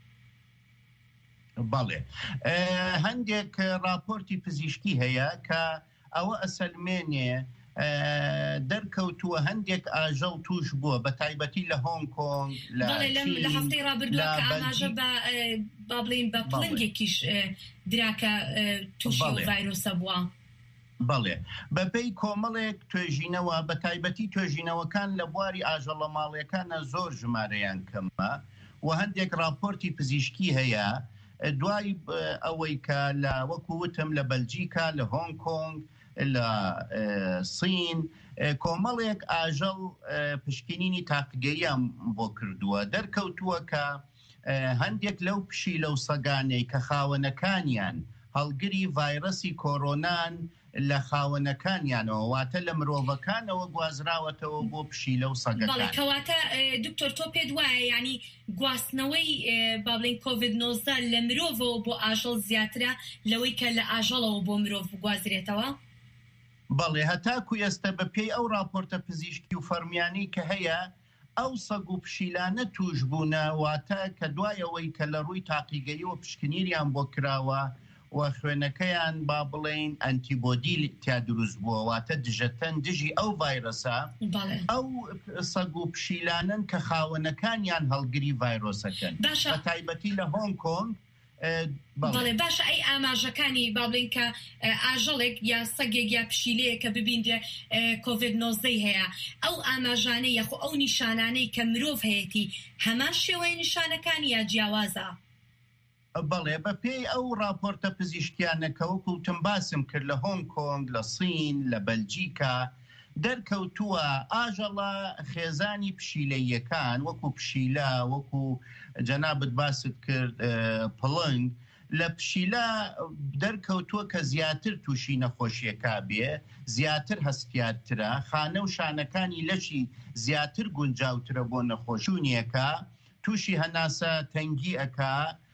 بەڵێ هەندێک راپۆرتی پزیشکی هەیە کە ئەوە ئەسەلمێنێ دەرکەوتووە هەندێک ئاژەڵ توش بووە بە تایبەتی لە هۆنگ کۆنگ لە هەفتەی ڕابردووە کە ئاماژە با بڵین بە پڵنگێکیش دراکە تووشی ڤایرۆسە بووە. بەڵێ بەپێی کۆمەڵێک توێژینەوە بە تایبەتی توێژینەوەکان لە بواری ئاژەڵە ماڵیەکانە زۆر ژمارەیان کەمە و هەندێک راپۆرتی پزیشکی هەیە دوای ئەوەی کە لە وەکووتم لە بەلجیکا لە هۆنگ کۆنگ لە سین کۆمەڵێک ئاژەڵ پشکنینی تاقیگەریان بۆ کردووە دەرکەوتووە کە هەندێک لەو پشی لەو سەگانەی کە خاوەنەکانیان هەڵگری ڤایرەسی کۆرۆنان لە خاوەنەکانیانەوە واتە لە مرۆڤەکانەوە گوازراوەتەوە بۆ پشی لەو سەگەکان. کەواتە دکتۆر تۆ پێت وایە ینی گواستنەوەی با بڵێن کۆڤید-19 لە مرۆڤەوە بۆ ئاژەڵ زیاترە لەوەی کە لە ئاژەڵەوە بۆ مرۆڤ بگوازرێتەوە؟ بەڵێ هەتاکو ئێستا بە پێی ئەو راپۆرتە پزیشکی و فەرمیانی کە هەیە ئەو سەگ و پشیلانە توش بوونە واتە کە دوایەوەی کە لە ڕووی تاقیگەری و پشکنیریان بۆ کراوە و خوێنەکەیان با بڵێن ئەنتیبۆدی تیا دروست بووە واتە دژەتەن دژی ئەو ڤایرۆسە ئەو سەگ و پشیلانن کە خاوەنەکانیان هەڵگری ڤایرۆسەکەن بە تایبەتی لە هۆنگ کۆنگ. بەڵێ باشە ئەی ئاماژەکانی با بڵێن کە ئاژەڵێک یا سەگێک یا پشیلەیە کە ببیندێ کۆڤید-19 هەیە ئەو ئاماژانەی یاخۆ ئەو نیشانانەی کە مرۆڤ هەیەی هەمان شێوەی نیشانەکانی یا جیاوازە؟ بەڵێ بە پێی ئەو راپۆرتە پزیشکیانەکەوە کوتم باسم کرد لە هۆنگ کۆنگ لە سین لە بەلجیکا دەرکەوتووە ئاژەڵە خێزانی پشیلەیەکان وەکو پشیلە وەکو جەنابەت باست کرد پڵنگ لە پشیلە دەرکەوتووە کە زیاتر تووشی نەخۆشیەکە بێ زیاتر هەستیارترە خانە و شانەکانی لەشی زیاتر گونجاوترە بۆ نەخۆشیونیەکە تووشی هەناسە تەنگی ئەکا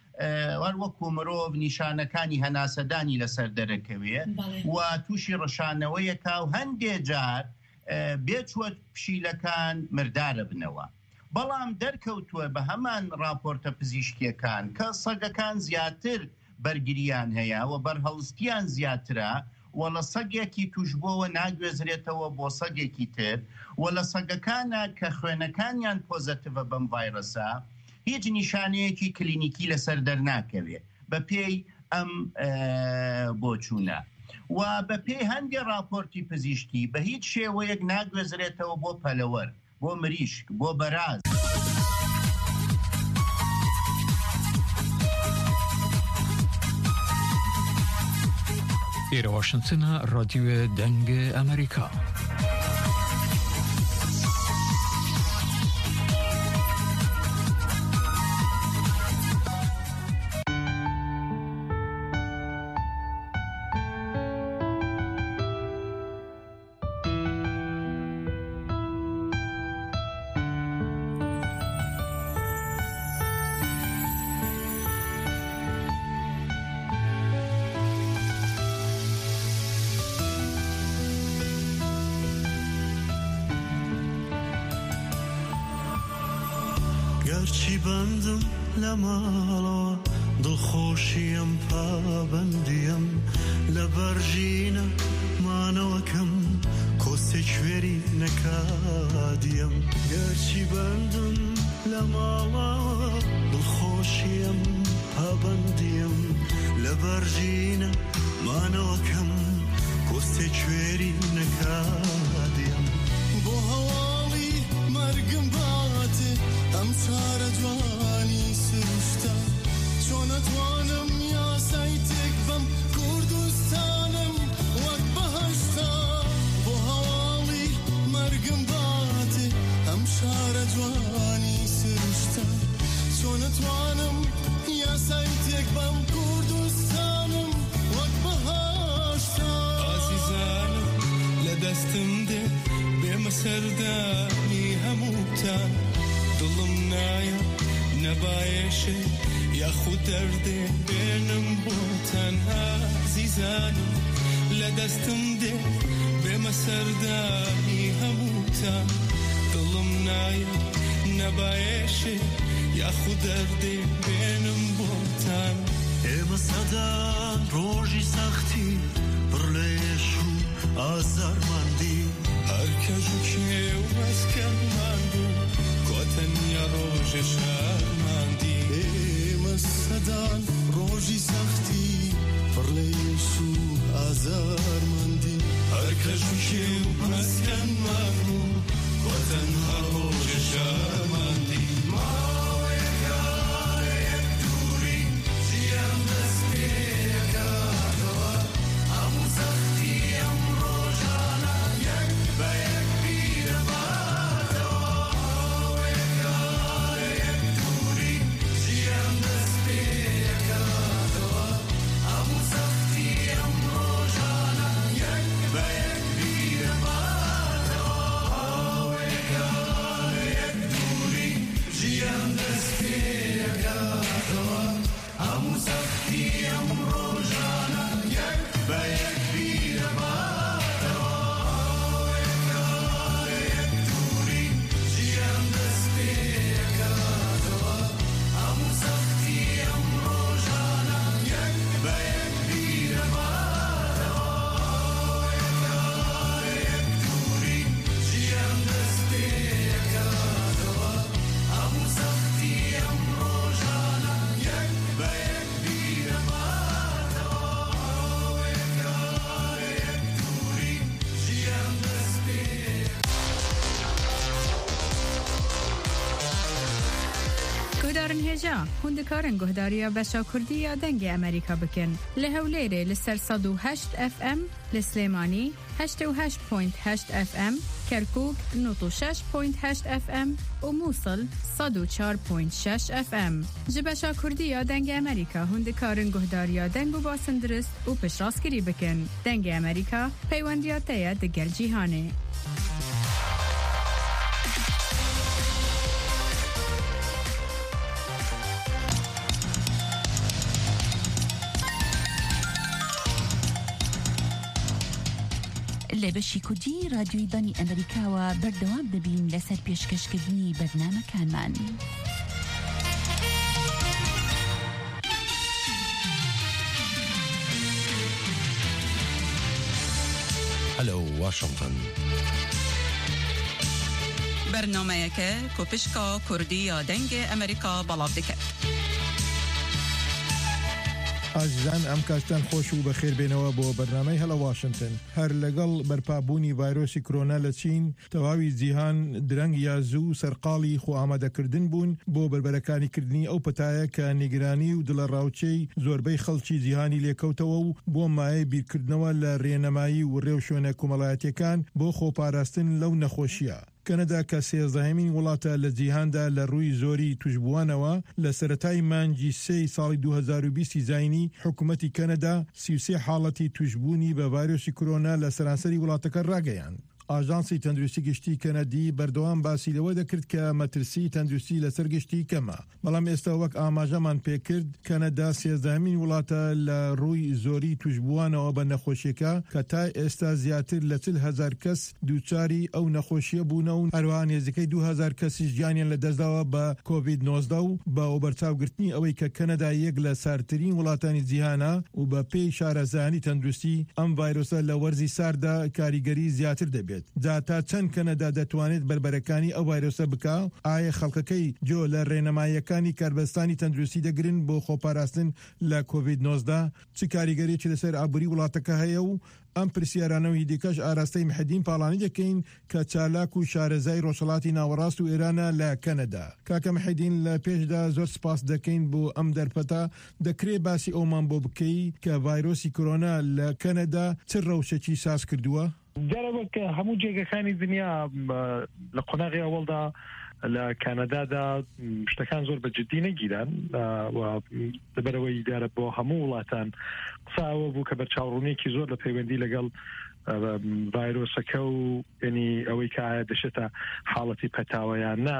وەکو مرۆڤ نیشانەکانی هەناسەدانی لەسەر دەرەکەوێ و تووشی ڕەشانەوەیەکە و هەندێ جار بێچوە پشیلەکان مردارە بنەوە. بەڵام دەرکەوتووە بە هەمان راپۆرتە پزیشکیەکان کە سەگەکان زیاتر بەرگریان هەیە و بەرهەڵستیان زیاترە و لە سەگێکی توشبووەوە ناگوێزرێتەوە بۆ سەگێکی تر و لە سەگەکانە کە خوێنەکانیان پۆزەتیڤە بەم ڤایرۆسە هیچ نیشانەیەکی کلینیکی لەسەر دەرناکەوێت بە پێی ئەم بۆچوونە و بە پێی هەندێک راپۆرتی پزیشکی بە هیچ شێوەیەک ناگوێزرێتەوە بۆ پەلەوەر بۆ مریشک بۆ بەراز. ئێرە واشنتنە ڕادیۆ دەنگە ئەمریکا. گەرچی بەندم لە ماڵەوە دڵخۆشیم پابەندیم لە بەرژینە مانەوەکەم کۆستێک کوێری نەکادیم گەرچی بەندم لە ماڵەوە دڵخۆشیم پابەندیم لە بەرژینە مانەوەکەم کۆستێک کوێری نەکادیم بۆ هەواڵی مەرگم باتێ ئەم چارە جوانی سروشتە چۆن ئەتوانم یاسای تێک بەم کوردستانم وەک بەهەشتا بۆ هەواڵی مەرگم باتێ ئەم شارە جوانی سروشتە چۆن ئەتوانم یاسای تێک بەم کوردستانم وەک بەهەشتا ئازیزانم لە دەستم دێ بێمە سەردانی هەمووتان دڵم نایە نەبایەشێ یاخود دەردێ بێنم بۆ تەنها زیزانم لە دەستم دێ بێمە سەردانی هەمووتان دڵم نایە نەبایەشێ یاخود دەردێ بێنم بۆ تان ئێمە سەدان ڕۆژی سەختی پڕ لە ئێش و ئازارماندی هەر کەژ و کێ و مەسکەنمان بوو کۆتەنیا ڕۆژە شارماندی ئێمە سەدان ڕۆژی سەختی پڕ لە ئێش و ئازارماندی هەر کەژ و کێ و مەسکەنمان بوو کۆتەنها ڕۆژە شارماندی ماوەیەکە گهدارن هجا هندکارن گهداریا بشا کردی دنگ امریکا بکن لهولیره لسر 108 FM لسلیمانی 88.8 FM کرکوک 96.8 FM و موصل 104.6 FM جبشا کردی دنگ امریکا هندکارن گهداریا دنگ و باسندرست و پشراسکری بکن دنگ امریکا پیوندیاتیا دگر جیهانه لبشی کردی رادیوی دانی امریکا و بردوام دبین لسر پیشکشکردنی برنامه کان من هلو واشنطن برنامه که کوپشکا کردی یا دنگ امریکا بلاب دکت عزیزان ئەم کاتتان خۆش و بەخێر بێنەوە بۆ بەرنامەی هەلە واشنگتن هەر لەگەڵ بەرپابوونی ڤایرۆسی کۆرۆنا لە چین تەواوی جیهان درەنگ یازوو سەرقاڵی خۆ ئامادەکردن بوون بۆ بربەرەکانی کردنی ئەو پەتایە کە نیگرانی و دڵە ڕاوچەی زۆربەی خەڵکی جیهانی لێکەوتەوە و بۆ مایە بیرکردنەوە لە ڕێنەمایی و ڕێو شوێنە کۆمەڵایەتیەکان بۆ خۆپاراستن لەو نەخۆشیە کەنەدا کە 13هەمین وڵاتە لە جیهاندا لە ڕووی زۆری توشبووانەوە لە سەرەتای مانگی 3 ساڵی 2020 زاینی حکوومەتی کەنەدا 33 حاڵەتی توشبوونی بە ڤایرۆسی کۆرۆنا لە سەرانسەری وڵاتەکە ڕاگەیاند. ئاژانسی تەندروستی گشتی کەنەدی بەردەوام باسی لەوە دەکرد کە مەترسی تەندروستی لەسەر گشتی کەمە بەڵام ئێستا وەک ئاماژەمان پێکرد کەنەدا 13هەمین وڵاتە لە ڕووی زۆری توشبووانەوە بە نەخۆشیەکە کە تا ئێستا زیاتر لە 40,000 کەس دووچاری ئەو نەخۆشیە بوونە و هەروەها نێزەکەی 2,000 کەسیش گیانیان لە دەستداوە بە کۆڤید-19 و بە ئۆبەرچاوگرتنی ئەوەی کە کەنەدا یەک لە ساردترین وڵاتانی جیهانە و بە پێی شارەزانی تەندروستی ئەم ڤایرۆسە لە وەرزی ساردا کاریگەری زیاتر دەبێت. جاتا چەند کەنەدا دەتوانێت بربەرەکانی ئەو ڤایرۆسە بکە ئایا خەڵکەکەی جۆ لە ڕێنەماییەکانی کاربەستانی تەندروستی دەگرن بۆ خۆپاراستن لە کۆڤید-19 چ کاریگەریەکی لەسەر ئابووری وڵاتەکە هەیە و ئەم پرسیارانەوەی دیکەش ئاراستەی محەدین پاڵانی دەکەین کە چالاک و شارەزای ڕۆژهەڵاتی ناوەڕاست و ئێرانە لە کەنەدا. کاکە محەدین لە پێشدا زۆر سپاس دەکەین بۆ ئەم دەرفەتە دەکرێت باسی ئەومان بۆ بکەی کە ڤایرۆسی کۆرۆنا لە کەنەدا چ ڕەوشەکی ساز کردووە؟ جارەوە کە هەموو جێگەکانی دنیا لە قۆناغی ئەوڵدا لە کانەدادا شتەکان زۆر بە جددی نەگیران لەبەرەوەی دیارە بۆ هەموو وڵاتان قساوە بوو کە بەرچاوڕوونێکی زۆر لە پەیوەندی لەگەڵ ڤایرۆسەکە و ینی ئەوەی کە ئایا دەشێتە حاڵەتی پەتاوەیان نا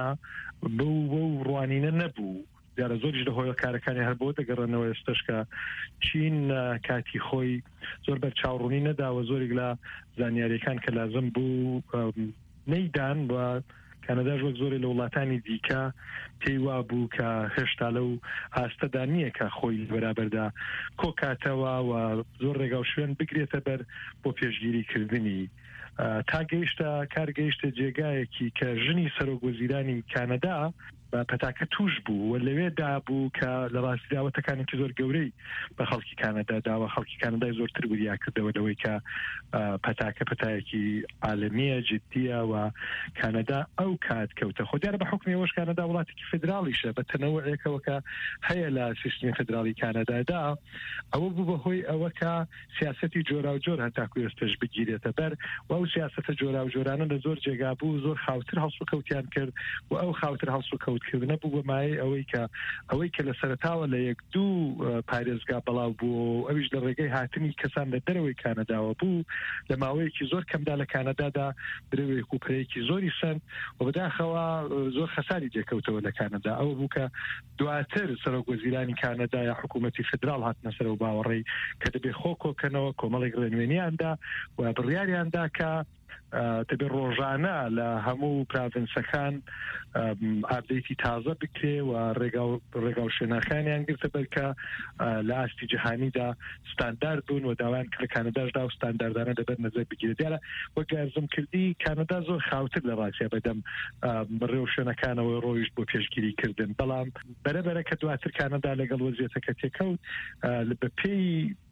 بۆ ڕوانینە نەبوو دیارە زۆریش لەهۆی کارەکانی هەر بۆ دەگەڕێنەوە ئێستش کە چین کاتی خۆی زۆر بەرچاوڕوونی نەداوە زۆرێک لە زانیاریەکان کە لازم بوو نەیدان و کانەداش وەک زۆری لە وڵاتانی دیکە پێی وا بوو کە هێشتا لەو ئاستەدا نییە کە خۆی بەرابەردا کۆکاتەوە و زۆر ڕێگا و شوێن بگرێتە بەر بۆ پێشگیریکردنی تا گەیشتە کارگەیشتە جێگایەکی کە ژنی سەرۆکوەزیرانی کانەدا پەتاکە توش بوو و لەوێدا بوو کە لە ڕاستی داوەتەکانێکی زۆر گەورەی بە خەڵکی کانەدا داوە خەڵکی کانەدای زۆرتر وریا کردەوە لەوەی کە پەتاکە پەتایەکی عالەمیە جددیە و کانەدا ئەو کات کەوتە خۆ دیارە بە حکمیەوەش کانەدا وڵاتێکی فدراڵیشە بە تەنەوەیەکەوە کە هەیە لە سیستمی فدراڵی کانەدادا ئەوە بوو بەهۆی ئەوە کە سیاسەتی جۆرا و جۆر هەتاکو ئێستش بگیرێتە بەر و ئەو سیاسەتە جۆرا و جۆرانە لە زۆر جێگا بوو زۆر خاوتر هەڵسوکەوتیان کرد و ئەو خاوتر هەڵسوکەوتکردنە بوو بەمایە ئەوەی کە لە سەرەتاوە لە یەک دوو پارێزگا بەڵاو بوو ئەویش لە ڕێگەی هاتنی کەسان لە دەرەوەی کانەداوە بوو لە ماوەیەکی زۆر کەمدا لە کانەدادا درێوەیەک و پرەیەکی زۆری سند و بەداخەوە زۆر خەساری جێکەوتەوە لە کانەدا ئەوە بوو کە دواتر سەرۆکوەزیرانی کانەدا یا حکوومەتی فدراڵ هاتنە سەر و باوەڕێی کە دەبێ خۆکۆکەنەوە کۆمەڵێک ڕێنوێنیاندا و بڕیاریاندا کە دەبێت ڕۆژانە لە هەموو پراڤنسەکان ئابدەیتی تازە بکرێ و ڕێگا و شوێنەکانیان گرتە بەرکە لە ئاستی جیهانیدا ستاندارد بوون و داوایان کە لە کانەداشدا و ستانداردانە دەبێت نەزەر بگیرێت دیارە وەک ئەرزم کردی کانەدا زۆر خاوتر لە ڕاستیە بەدەم ڕێو شوێنەکانەوەی ڕۆیشت بۆ پێشگیریکردن بەڵام بەرەبەرە کە دواتر کانەدا لەگەڵ وەزیەتەکە تێکەوت بە پێی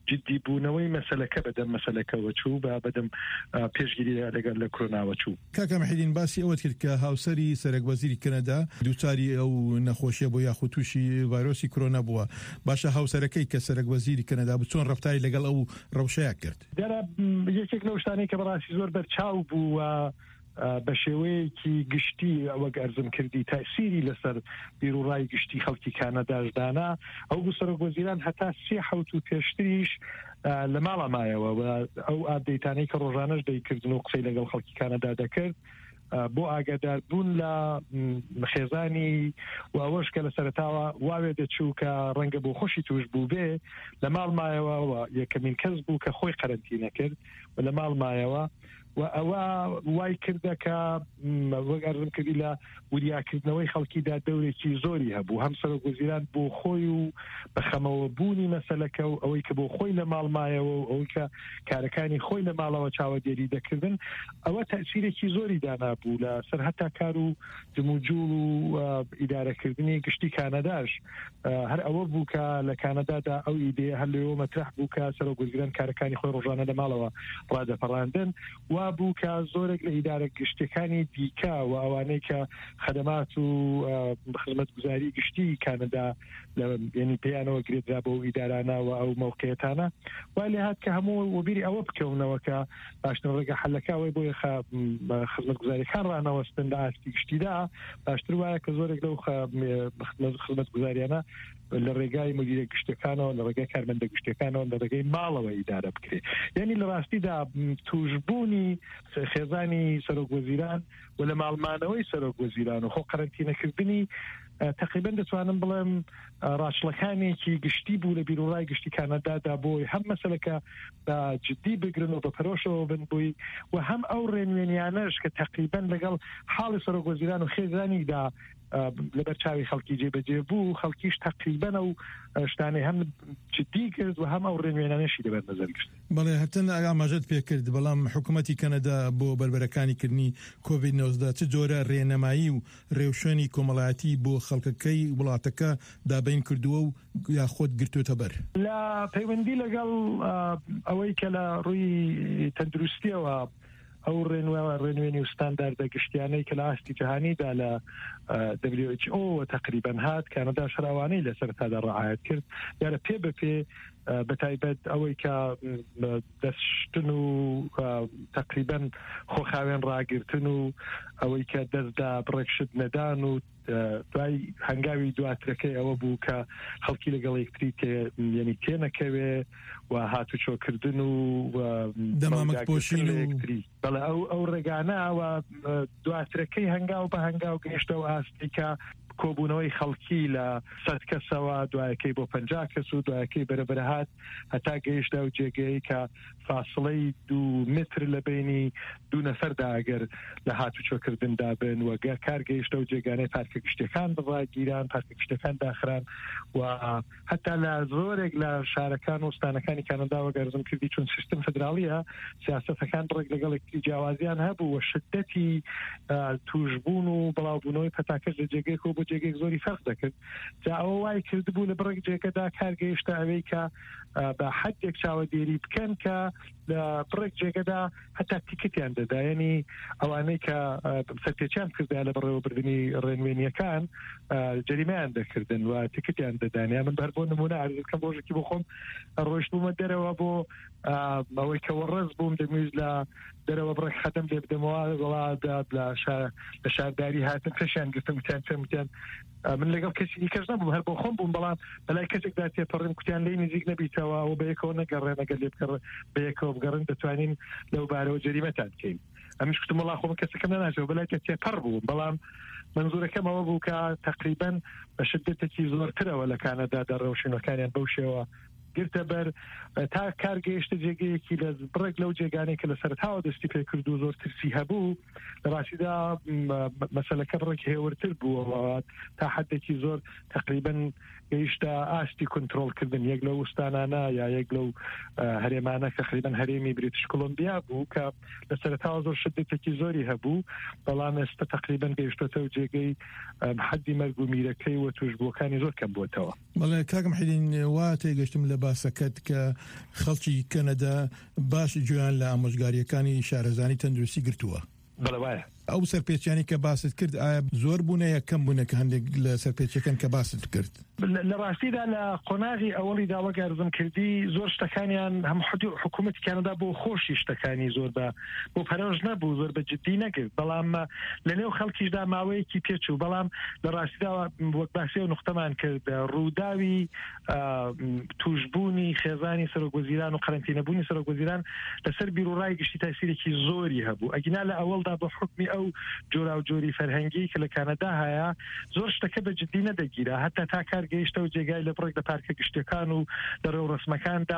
جدی بوونەوەی مەسەلەکە بەدەم مەسەلەکەوە چوو بە بەدەم پێشگیری لەگەر لە کۆروناوە چوو. کاکە محیدین باسی ئەوەت کرد کە هاوسەری سەرۆکوەزیری کەنەدا دووچاری ئەو نەخۆشیە بۆ یاخود تووشی ڤایرۆسی کۆرۆنا بووە. باشە هاوسەرەکەی کە سەرۆکوەزیری کەنەدا بوو چۆن ڕەفتاری لەگەڵ ئەو ڕەوشەیە کرد؟ دیارە یەکێک لەو شتانەی کە بەڕاستی زۆر بەرچاو بوو بە شێوەیەکی گشتی ئەوە ئەرزم کردی تاسیری لەسەر بیرروڕای گشتی خەڵکی کانەداشدانا ئەو بوو سەرۆکوەزیران هەتا 3 حوت و پێشتریش لە ماڵە مایەوە ئەو ئابدەیتانەی کە ڕۆژانەش دەیکردن و قسەی لەگەڵ خەڵکی کانەدا دەکرد بۆ ئاگادار بوون لە خێزانی و ئەوەش کە لە سەرتاوە واوێ دەچوو کە ڕەنگە بۆ خۆشی توش بوو بێ لە ماڵ مایەوە یەکەمین کەس بوو کە خۆی قەرەنتینە کرد و لە ماڵ مایەوە و ئەوە وای کردە کە وەک ئەرزم کردی لە وریاکردنەوەی خەڵکیدا دەورێکی زۆری هەبوو هەم سەرۆکوەزیران بۆ خۆی و بەخەمەوە بوونی مەسەلەکە و ئەوەی کە بۆ خۆی لە ماڵ مایەوە و ئەوەی کە کارەکانی خۆی لە ماڵەوە چاوەدێری دەکردن ئەوە تەسیرێکی زۆری دانابوو لە سەر هەتا کار و جموجوڵ و ئیدارەکردنی گشتی کانەداش هەر ئەوە بوو کە لە کانەدادا ئەو ئیدێ هەر لەوە مەترح بوو کە سەرۆکوەزیران کارەکانی خۆی ڕۆژانە لە ماڵەوە ڕادەپەڕاندن و بوو کە زۆرێک لە ئیدارە گشتەکانی دیکە و ئەوانەی کە خدمات و خزمەتگوزاری گشتی کانەدا ینی پێیانەوە گرێدرا بۆ ئیدارانە و ئەو موقعیتانە وای لێ هات کە هەموو وەبیری ئەوە بکەونەوە کە باشتر ڕێگە حەلەکەوەی بۆ خزمەتگوزاریەکان ڕانەوەستن لە ئاستی گشتیدا باشتر وایە کە زۆرێک لەو خزمەتگوزاریانە لە ڕێگای مدیرە گشتەکانەوە لە ڕێگای کارمەندە گشتەکانەوە لە ڕێگای ماڵەوە ئیدارە بکرێت یعنی لە ڕاستیدا توشبوونی خێزانی سەرۆکوەزیران و لە ماڵمانەوەی سەرۆکوەزیران و خۆ قەرەنتینەکردنی تقریبا دەتوانم بڵێم ڕاشڵەکانێکی گشتی بوو لە بیرروڕای گشتی کانەدادا بۆی هەم مەسەلەکە جدی بگرن و بە پەرۆشەوە بن بووی و هەم ئەو ڕێنوێنیانەش کە تقریبا لەگەڵ حاڵی سەرۆکوەزیران و خێزانیدا لەبەر چاوی خەڵکی جێبەجێ بوو خەڵکیش تقریبا و شتانەی هەم جدی کرد و هەم ئەو ڕێنوێنانەشی دەبەر نەزەر گرت. بەڵێ هەرتەن ئاماژەت پێ کرد بەڵام حکوومەتی کەنەدا بۆ بربەرەکانی کردنی کۆڤید-19 چ جۆرە ڕێنەمایی و ڕێوشێنی کۆمەڵایەتی بۆ خەڵکەکەی وڵاتەکە دابین کردووە و یا خۆت گرتوتە بەر لە پەیوەندی لەگەڵ ئەوەی کە لە ڕووی تەندروستیەوە ئەو ڕێنوێنی و ستانداردە گشتیانەی کە لە ئاستی جەهانیدا لە WHO تقریبا هات کانەدا شراوانەی لەسەر تادا ڕعایەت کرد یارە پێ بەپێ بەتایبەت ئەوەی کە دەستشتن و تقریبا خۆخاوێن ڕاگرتن و ئەوەی کە دەستدا بڕێکشت نەدان و دوای هەنگاوی دواترەکەی ئەوە بوو کە خەڵکی لەگەڵ یەکتری یعنی تێنەکەوێ و هاتوچۆکردن و دەمامەکپۆشین و بەڵێ ئەو ڕێگانەوە دواترەکەی هەنگاو بە هەنگاو گەیشتەوە ئاستی کە کۆبوونەوەی خەڵکی لە 100 کەسەوە دوایەکەی بۆ 50 کەس و دوایەکەی بەرەبەر هات هەتا گەیشتە و جێگەی کە فاصلەی 2 متر لە بینی 2 نەفەردا ئەگەر لە هاتوچۆکردندا بن و کار گەیشتە و جێگانەی پارکە گشتەکان بڕاگیران پارکە گشتەکان داخران و هەتا لە زۆرێک لە شارەکان و ستانەکانی کانەدا وەگەرزم کردی چون سیستم فدرالیە سیاسەتەکان بڕێک لەگەڵ جیاوازیان هەبوو و شدەتی توشبوون و بڵاوبوونەوەی پەتاکەش لە جێگەی بۆ جێگەیەک زۆری فەرق دەکرد جا ئەوە وای کردبوو لە بڕێک جێگەدا کارگەیشتە ئەوەی کە بە حدێک چاوەدێری بکەن کە لە بڕێک جێگەدا هەتا تیکتیان دەدا ینی ئەوانەی کە سەرپێچیان کردە لە بڕێوەبردننی ڕێنوێنیەکان جەریمەیان دەکردن و تیکتیان دەدانیا من بەر بۆ نمونە ئارزکەم ڕۆژێکی بۆ خۆم ڕۆیشتبوومە دەرەوە بۆ ئەوەی کە وەڕێز بووم دەمویست لە دەرەوە بڕێک خەدەم لێ بدەمەوە وڵاتدا لە شارداری هاتن پێشیان گرتم وتیان من لەگەڵ کەسی دیکەش نەبووم هەر بۆ خۆم بووم بەڵام بەلای کەسێکدا تێپەڕیم کوتیان لێی نزیک نەبیتەوە و بە یەکەوە نەگەڕێن ئەگەر لێ بە یەکەوە بگەڕن دەتوانین لەو بارەوە جەریمەتان بکەین ئەمیش کوتم وەڵا خۆم کەسەکەم نەناژەوە بەلای کە تێپەڕ بووم بەڵام منزورەکەم ئەوە بوو کە تقریبا بە شدەتێکی زۆرترەوە لە کانەدادا ڕەوشینەکانیان بەو شێوە گرتە بەر تا کارگەیشتە جێگەیەکی لە بڕێک لەو جێگانەی کە لە سەرتاوە دەستی پێ کرد و زۆر ترسی هەبوو لە باشیدا مەسەلەکە بڕێک هێورتر بووە تا حدێکی زۆر تقریبا گەیشتە ئاستی کۆنتڕۆڵکردن یەک لەو وستانانە یا یەک لەو هەرێمانە کە خەریبەن هەرێمی بریتیش کۆلۆمبیا بوو کە لە سەرتاوە زۆر شدەتێکی زۆری هەبوو بەڵام ئێستا تقریبا گەیشتۆتەوە جێگەی حدی مەرگ و میرەکەی و توشبووەکانی زۆر کەم بووتەوە. بەڵێ کاکم حیدین وا تێگەشتم لە باسەکەت کە خەڵکی کەنەدا باش گویان لە ئامۆژگاریەکانی شارەزانی تەندروستی گرتووە. بەڵێوایە ئەو سەرپێچیانی کە باست کرد ئایا زۆر بوونە یا کەم بوونە کە هەندێک لە سەرپێچەکان کە باست کرد؟ لە ڕاستیدا لە قۆناغی ئەوەڵی داوەگارزم کردی زۆر شتەکانیان هەم حکوومەتی کانەدا بۆ خۆشی شتەکانی زۆر بۆ پەرۆژ نەبوو زۆر بە جددی نەگرت بەڵام لە نێو خەڵکیشدا ماوەیەکی پێچوو بەڵام لە ڕاستیدا وەک باسی و نقطەمان کرد ڕووداوی توشبوونی خێزانی سەرۆکوەزیران و قەرەنتینەبوونی سەرۆکوەزیران لەسەر بیرروڕای گشتی تاثیرێکی زۆری هەبوو ئەگینا لە ئەوەڵدا بە حکمی ئەو جۆرا و جۆری فەرهەنگی کە لە کانەدا هەیە زۆر شتەکە بە جددی نەدەگیرە هەتا تا کار گەیشتە و جێگای لە بڕێک لە پارکە گشتەکان و لە ڕێو ڕسمەکاندا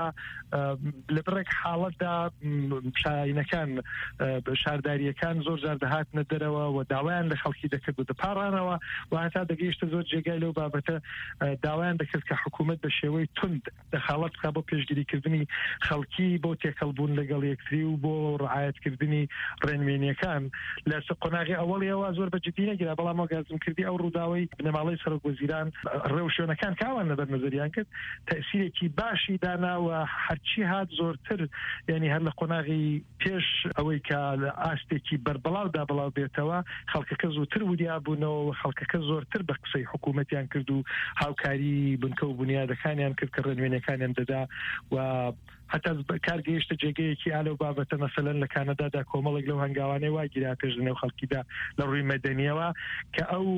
لە بڕێک حاڵەتدا شاینەکان شارداریەکان زۆر جار دەهاتنە دەرەوە و داوایان لە خەڵکی دەکرد و دەپاڕانەوە و هەتا دەگەیشتە زۆر جێگای لەو بابەتە داوایان دەکرد کە حکوومەت بە شێوەی تند دەخاڵەت بکات بۆ پێشگیریکردنی خەڵکی بۆ تێکەڵبوون لەگەڵ یەکتری و بۆ ڕعایەتکردنی ڕێنمێنیەکان لە قۆناغی ئەوەڵیەوە زۆر بە جددی نەگیرا بەڵام وەگازم کردی ئەو ڕووداوەی بنەماڵەی سەرۆکوەزیران ڕێوشێنەکان کاوان لەبەر نەزەریان کرد تەئسیرێکی باشی داناوە هەرچی هات زۆرتر یعنی هەر لە قۆناغی پێش ئەوەی کە ئاستێکی بەربەڵاودا بڵاو بێتەوە خەڵکەکە زووتر ودیا بوونەوە خەڵکەکە زۆرتر بە قسەی حکوومەتیان کرد و هاوکاری بنکە و بنیادەکانیان کرد کە ڕێنوێنەکانیان دەدا و حتا کار گەیشتە جێگەیەکی ئالە و بابەتە مەسەلەن لە کانەدادا کۆمەڵێک لەو هەنگاوانەی واگیرا پێش لەنێو خەڵکیدا لە ڕووی مەدەنیەوە کە ئەو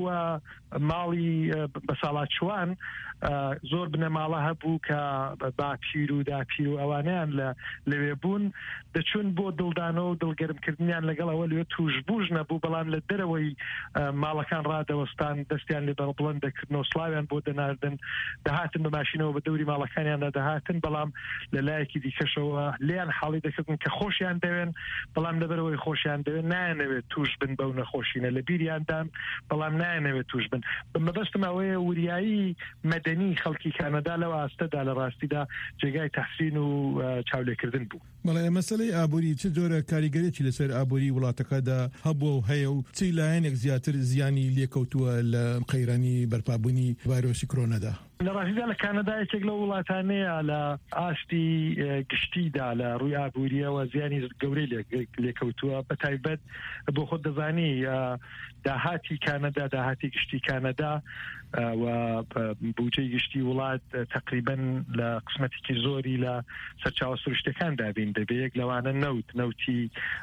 ماڵی بە ساڵات چوان زۆر بنەماڵە هەبوو کە باپیر و داپیر و ئەوانیان لەوێ بوون دەچون بۆ دڵدانەوە و دڵگەرمکردنیان لەگەڵ ئەوە لێ توشبوژ نەبوو بەڵام لە دەرەوەی ماڵەکان ڕادەوەستان دەستیان لێ بەڵند دەکردنەوە سلاویان بۆ دەناردن دەهاتن بە ماشینەوە بە دەوری ماڵەکانیاندا دەهاتن بەڵام لەلایەکی دیکەشەوە لیان حاڵی دەکردن کە خۆشیان دەوێن بەڵام لەبەرەوەی خۆشیان دەوێن نایەنەوێت توش بن بەو نەخۆشینە لە بیریاندان بەڵام نایەنەوێت توش بن مەبەستم ئەوەیە وریایی مەدەنی خەڵکی کانەدا لەو ئاستەدا لە ڕاستیدا جێگای تەحسین و چاولێکردن بوو. بەڵێ مەسەلەی ئابووری چ جۆرە کاریگەرێکی لەسەر ئابووری وڵاتەکەدا هەبووە و هەیە و چی لایەنێک زیاتر زیانی لێکەوتووە لە قەیرانی بەرپابوونی ڤایرۆسی کۆرۆنادا؟ لە ڕاستیدا لە کانەدا یەکێک لە وڵاتانەیە لە ئاستی گشتیدا لە ڕووی ئابووریەوە زیانی گەورەی لێکەوتووە بە تایبەت بۆ خۆت دەزانی داهاتی کانەدا داهاتی گشتی کانەدا و بودجەی گشتی وڵات تقریبەن لە قسمەتێکی زۆری لە سەرچاوە سروشتەکان دابین دەبێت یەک لەوانە نەوتی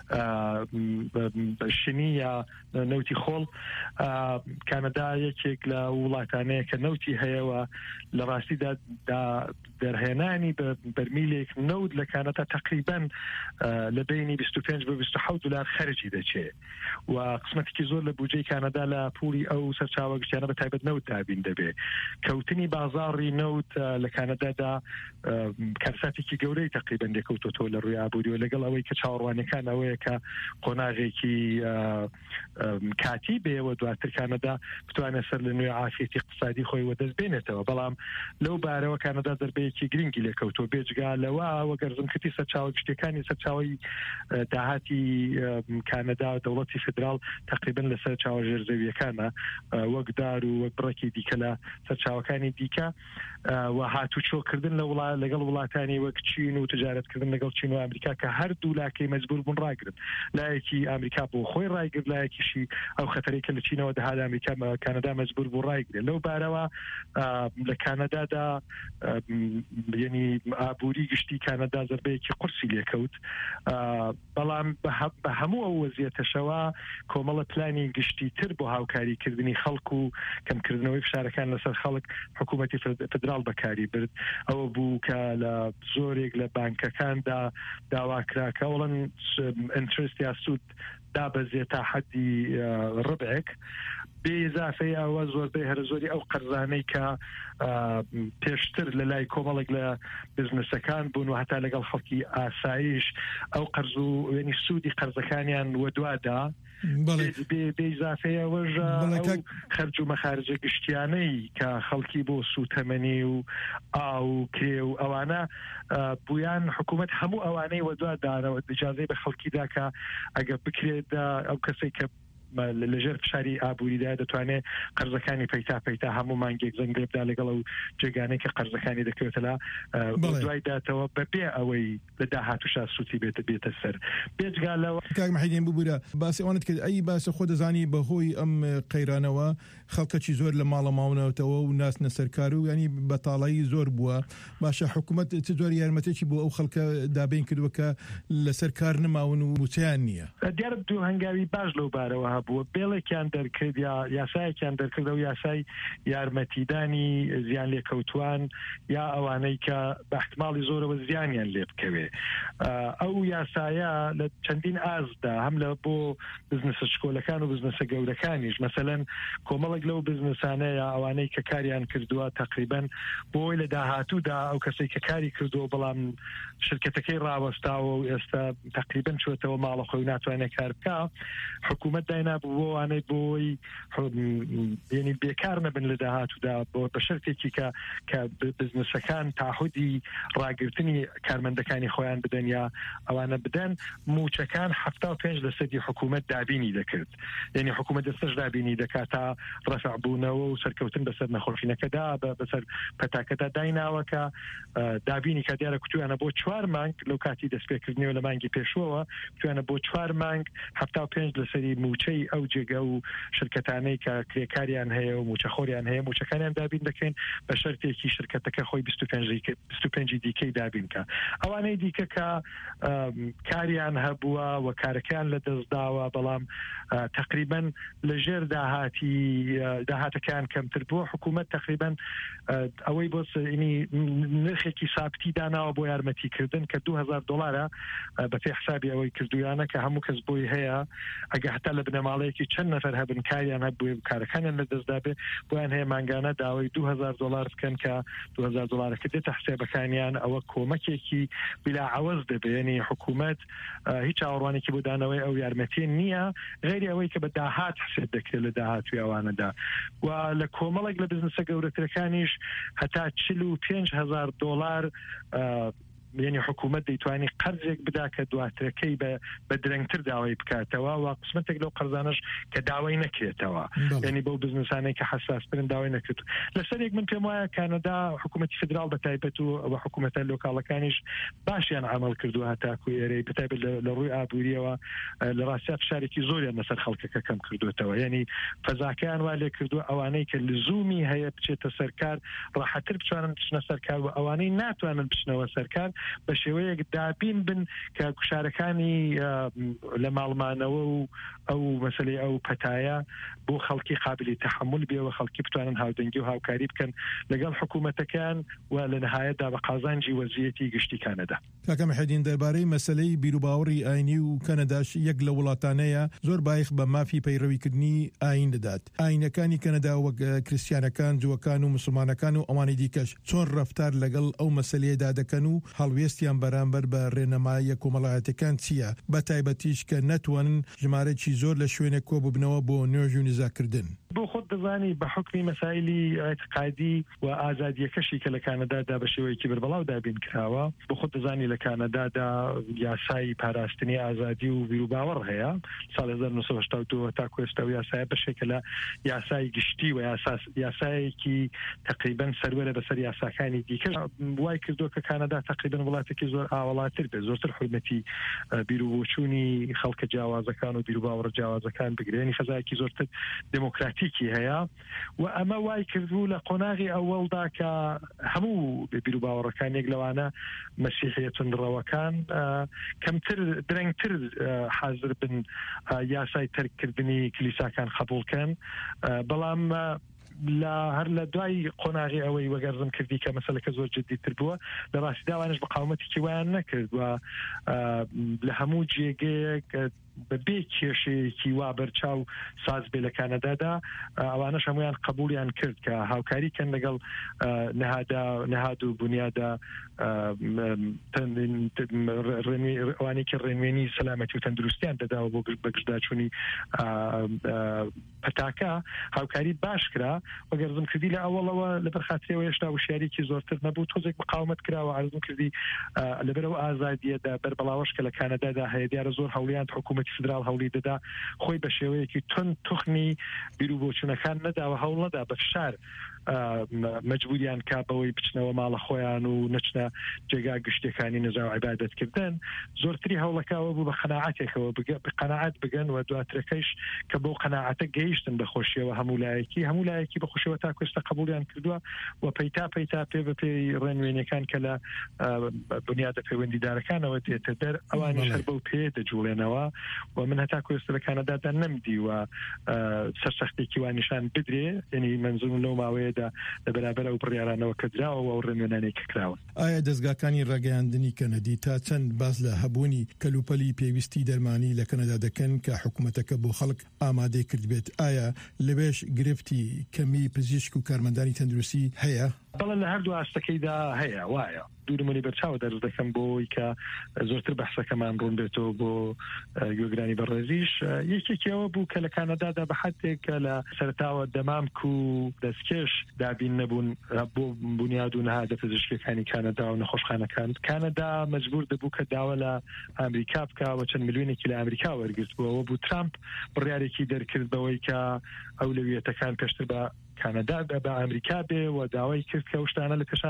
شنی یا نەوتی خۆڵ کانەدا یەکێک لە وڵاتانەیە کە نەوتی هەیەەوە لە ڕاستیدا دەرهێنانی بەرمیلێک نەوت لە کانەدا تقریبەن لە بینی 25 بۆ 27 دلار خەرجی دەچێت و قسمەتێکی زۆر لە بودجەی کانەدا لە پولی ئەو سەرچاوە گشتیانە بە تایبەت نەوت دابین دەبێت کەوتنی بازاڕی نەوت لە کانەدادا کارساتێکی گەورەی تقریبەن لێکەوتۆ لە ڕووی ئابووری و لەگەڵ ئەوەی کە چاوەڕوانەکان ئەوەیە کە قۆناغێکی کاتی بێەوە دواتر کانەدا بتوانێت سەر لە نوێ عافیەتی اقتصادی خۆی وەدەست بێنێتەوە بەڵام لەو بارەوە کانەدا دەربەیەکی گرنگی لێکەوتۆ بێجگا لەوە وەگەرزم کردی سەرچاوە گشتەکانی سەرچاوی داهاتی کانەدا و دەوڵەتی فدرال تقریبەن لەسەر چاوە ژێرزەویەکانە وەکدار و وەک بڕێکی دیکە لە سەرچاوەکانی دیکە و هاتوچۆکردن لەگەڵ وڵاتانی وەک چین و تجارەتکردن لەگەڵ چین و ئەمریکا کە هەردوو لاکەی مەجبور بوون ڕاگرن لایەکی ئەمریکا بۆ خۆی ڕایگرت لایەکیشی ئەو خەتەرەی کە لە چینەوە دەهات ئەمریکا کانەدا مەجبور بوو ڕایگرێت لەو بارەوە لە کانەدادا یعنی ئابووری گشتی کانەدا زەربەیەکی قورسی لێکەوت بەڵام بە هەموو ئەو وەزیەتەشەوە کۆمەڵە پلانی گشتی تر بۆ هاوکاریکردنی خەڵک و کەمکردنەوەی فشارەکان لەسەر خەڵک حکوومەتی فدرال بەکاری برد ئەوە بوو کە لە زۆرێک لە بانکەکاندا داواکراکە وڵەن ئینترست یا سوود دابەزێت تا حەدی ڕبعێک بێزافەی ئەوە زۆربەی هەر زۆری ئەو قەرزانەی کە پێشتر لە لای کۆمەڵێک لە بزنسەکان بوون و هەتا لەگەڵ خەڵکی ئاسایش ئەو قەرز و وێنی سوودی قەرزەکانیان وەدوادا بێزافەیەوەژ خەرج و مەخارجە گشتیانەی کە خەڵکی بۆ سوتەمەنی و ئاو کرێ و ئەوانە بویان حکوومەت هەموو ئەوانەی وەدوادانەوە اجازەی بە خەڵکیدا کە ئەگە بکرێت ئەو کەسێک کە لەژێر فشاری ئابووریدا دەتوانێت قەرزەکانی پەیتا هەموو مانگێک زەنگ لێبدا لەگەڵ و جێگانەی کە قەرزەکانی دەکەوێتە لا دوای داتەوە بەبێ ئەوەی لە داهاتووشا سووتی بێتە سەر بێجگا لەوە کاک محیدین ببوورە باسی ئەوانت کرد ئەی باسە خۆ دەزانی بەهۆی ئەم قەیرانەوە خەڵکەکی زۆر لە ماڵە ماونەوەتەوە و ناسنە سەرکار و ینی بەتاڵایی زۆر بووە باشە حکوومەت چ زۆر یارمەتێکی بۆ ئەو خەڵکە دابین کردووە کە لەسەر کار نماون و موچیان نییە دیارە دوو هەنگاوی باش لەو بارەوە هەبووە بێڵێکیان دەرکرد یا یاسایەکیان دەرکرد و یاسای یارمەتیدانی زیان لێکەوتوان یا ئەوانەی کە بە احتماڵی زۆرەوە زیانیان لێ بکەوێ ئەو یاسایە لە چەندین ئازدا هەم لە بۆ بزنسە شکۆلەکان و بزنسە گەورەکانیش مەسەلەن کۆمەڵێک لەو بزنسانەیە ئەوانەی کە کاریان کردووە تقریبا بۆی لە داهاتوودا ئەو کەسێک کە کاری کردووە بەڵام شرکەتەکەی ڕاوەستاوە و ئێستا تقریبا چوێتەوە ماڵە خۆی ناتوانێت کار بکە حکوومەت داینابوو بۆوانەی بۆی ینی بێکار نەبن لە داهاتوودا بە شەرتێکی کە بزنسەکان تاحودی ڕاگررتنی کارمەندەکانی خۆیان بدەن یا ئەوانە بدەن موچەکان 75% حکوومەت دابینی دەکرد یعنی حکوومەت دەستش دابینی دەکات تا ڕەفعبوونەوە و سەرکەوتن بەسەر نەخۆشینەکەدا بەسەر پەتاکەدا دایناوەکە دابینی کە دیارە کوتویانە بۆ 4 مانگ لەو کاتی دەستپێکردنیەوە لە مانگی پێشوەوە توانە بۆ 4 مانگ 75 لەسەری موچەی ئەو جێگە و شرکتانەی کە کرێکاریان هەیە و موچەخۆریان هەیە موچەکانیان دابین دەکەین بە شەرتێکی شرکتەکە خۆی 25 دیکەی دابینکە ئەوانەی دیکە کە کاریان هەبووە و کارەکان لە دەستداوە بەڵام تقریبا لەژێر داهاتەکان کەمتر بووە حکوومەت تقریبا ئەوەی بۆ نرخێکی سابتی داناوە بۆ یارمەتیکردن کە $2000 بە پێ حسابی ئەوەی کردویانە کە هەموو کەس بۆی هەیە ئەگە هەتا لە بنەماڵەیەکی چەند نەفەر هەبن کاریان هەبووی کارەکانیان لە دەستدا بێ بۆیان هەیە مانگانە داوای $2000 بکەن کە $2000 کە دێتە حسابەکانیان ئەوە کۆمەکێکی بلا عوەز دەبێنی حکوومەت هیچ ئاوەڕوانێکی بۆ دانەوەی ئەو یارمەتی نییە غیری ئەوەی کە بە داهات حساب دەکرێت لە داهاتوی ئەوانەدا و لە کۆمەڵێک لە بزنسە گەورەترەکانیش هەتا $45,000 یعنی حکوومەت دەیتوانی قەرزێک بدا کە دواترەکەی بە درەنگتر داوای بکاتەوە و قسمەتێک لەو قەرزانش کە داوای نەکرێتەوە یعنی بەو بزنسانەی کە حساسبن داوای نەکرێت لەسەرێک من پێم وایە کانەدا حکوومەتی فدرال بە تایبەت و حکوومەتە لۆکاڵەکانیش باشیان عمل کردووە هەتاکو ئێرەی بەتایبەت لە ڕووی ئابووریەوە لە ڕاستیا فشارێکی زۆریان لەسەر خەڵکەکە کەم کردوێتەوە یعنی فەزاکەیان وا لێ کردووە ئەوانەی کە لزومی هەیە بچێتە سەرکار ڕاحەتر بتوانن بچنە سەرکار و ئەوانەی ناتوانن بچنەوە سەرکار بە شێوەیەک دابین بن کە کوشارەکانی لە ماڵمانەوە و ئەو مەسەلەی ئەو پەتایە بۆ خەڵکی قابلی تەحمل بێەوە خەڵکی بتوانن هاودەنگی و هاوکاری بکەن لەگەڵ حکوومەتەکان و لە نهایەتدا بە قازانجی وەزیەتی گشتی کانەدا. کاکە محیدین دەربارەی مەسەلەی بیرروباوەڕی ئاینی و کەنەداش یەک لە وڵاتانەیە زۆر بایخ بە مافی پەیڕەویکردنی ئاین دەدات. ئاینەکانی کەنەدا وەک کریستیانەکان جووەکان و مسلمانەکان و ئەوانی دیکەش چۆن ڕەفتار لەگەڵ ئەو مەسەلەیەدا دەکەن و هەڵوێستیان بەرامبەر بە ڕێنەمایە کۆمەڵایەتەکان چییە بە تایبەتیش کە نەتوانن ژمارەی زۆر لە شوێنێک کۆ ببنەوە بۆ نوێژ و نزاکردن. بۆ خۆت دەزانی بە حکمی مەسایلی ئاعتقادی و ئازادیەکەشی کە لە کانەدادا بە شێوەیەکی بربەڵاو دابین کراوە بۆ خۆت دەزانی لە کانەدادا یاسای پاراستنی ئازادی و بیرروباوەڕ هەیە ساڵ 1982 تا ئێستا یاسای بەشێکە لە یاسای گشتی و یاسایەکی تقریبا سەروەرە بەسەر یاساکانی دیکە وای کردووە کە کانەدا تقریبا وڵاتێکی زۆر ئاوەڵاتر بێت زۆرتر حکومەتی بیرروبۆچوونی خەڵکە جیاوازەکان و بیرروباوەڕ جیاوازەکان بگرێنی فەزایەکی زۆرتر دموکراتیکی هەیە و ئەمە وای کردبوو لە قۆناغی ئەوەڵدا کە هەموو بیرروباوەڕەکان یەک لەوانە مەسیحیەتون ڕەوەکان کەمتر درەنگتر حاضر بن یاسای تەرککردنی کلیساکان قبولکەن بەڵام هەر لە دوای قۆناغی ئەوەی وەگەرزم کردی کە مەسەلەکە زۆر جددیتر بووە لە ڕاستیداوانش بەقاومەتێکی وایان نەکرد و لە هەموو جێگەیەک بەبێ کێشەیەکی وا بەرچاو ساز بێ لە کانەدادا ئەوانەش هەمویان قبولیان کرد کە هاوکاری کەن لەگەڵ نەهاد و بنیادا ئەوانەی کە ڕێنوێنی سەلامەتی و تەندروستیان دەداوە بۆ بەگشتداچوونی پەتاکە هاوکاری باش کرا وەگەرزم کردی لە ئەوڵەوە لە بەرخاترەوە هێشتا وشیارێکی زۆرتر نەبوو تۆزێک مقاومەت کراوە عرضم کردی لەبەرەوە ئازادیەدا بەربەڵاوەش کە لە کانەدادا هەیە دیارە زۆر هەوڵیان حکوومەت حکوومەتی فدرال هەوڵی دەدا خۆی بە شێوەیەکی تون توخنی بیرروبۆچوونەکان نەداوە هەوڵ نەدا بە فشار مەجبوریان کا بەوەی بچنەوە ماڵە خۆیان و نەچنە جێگا گشتەکانی نەزا و عیبادەتکردن زۆرتری هەوڵەکەەوە بوو بە قەناعەتێکەوە قەناعەت بگەن و دواترەکەیش کە بۆ قەناعەتە گەیشتن بەخۆشیەوە هەمولایەکی بەخۆشیەوە تا کوێستە قبولیان کردووە و پەیتا پێ بە پێی ڕێنوێنەکان کە لە بنیادە پەیوەندیدارەکانەوە دێتە دەر ئەوانی هەر بەو پێ دەجوڵێنەوە و من هەتا کوێستە لە کانەدادا نەمدی و سەرسەختێکی وانیشان بدرێ یعنی منزوم لەو ماوەیە لە بەرابەر ئەو بڕیارانەوە کە دراوە و ڕێنوێنانەی کە کراون. ئایا دەستگاکانی ڕاگەیاندنی کەنەدی تا چەند باز لە هەبوونی کەلوپەلی پێویستی دەرمانی لە کەنەدا دەکەن کە حکوومەتەکە بۆ خەڵک ئامادەی کرد بێت ئایا لەبێش گرفتی کەمی پزیشک و کارمەندانی تەندروستی هەیە؟ بەڵێ لە هەردوو ئاستەکەیدا هەیە وایە دوورمونی بەرچاو دەرز دەکەم بۆی کە زۆرتر بەحسەکەمان ڕوون بێتەوە بۆ گوێگرانی بەڕێزیش یەکێکیەوە بوو کە لە کانەدادا بە حدێکە لە سەرتاوە دەمامک و دەستکێش دابین نەبوون بۆ بنیاد و نەهادە پزیشکەکانی کانەدا و نەخۆشخانەکان کانەدا مەجبور دەبوو کە داوا لە ئەمریکا بکەوە چەند میلیۆنێکی لە ئەمریکا وەرگرت بووەوە بوو ترامپ بڕیارێکی دەرکرد بەوەی کە ئەولەویەتەکان پێشتر بە کانەدا بە ئەمریکا بێ و داوای کرد کە شتانە لە کەشا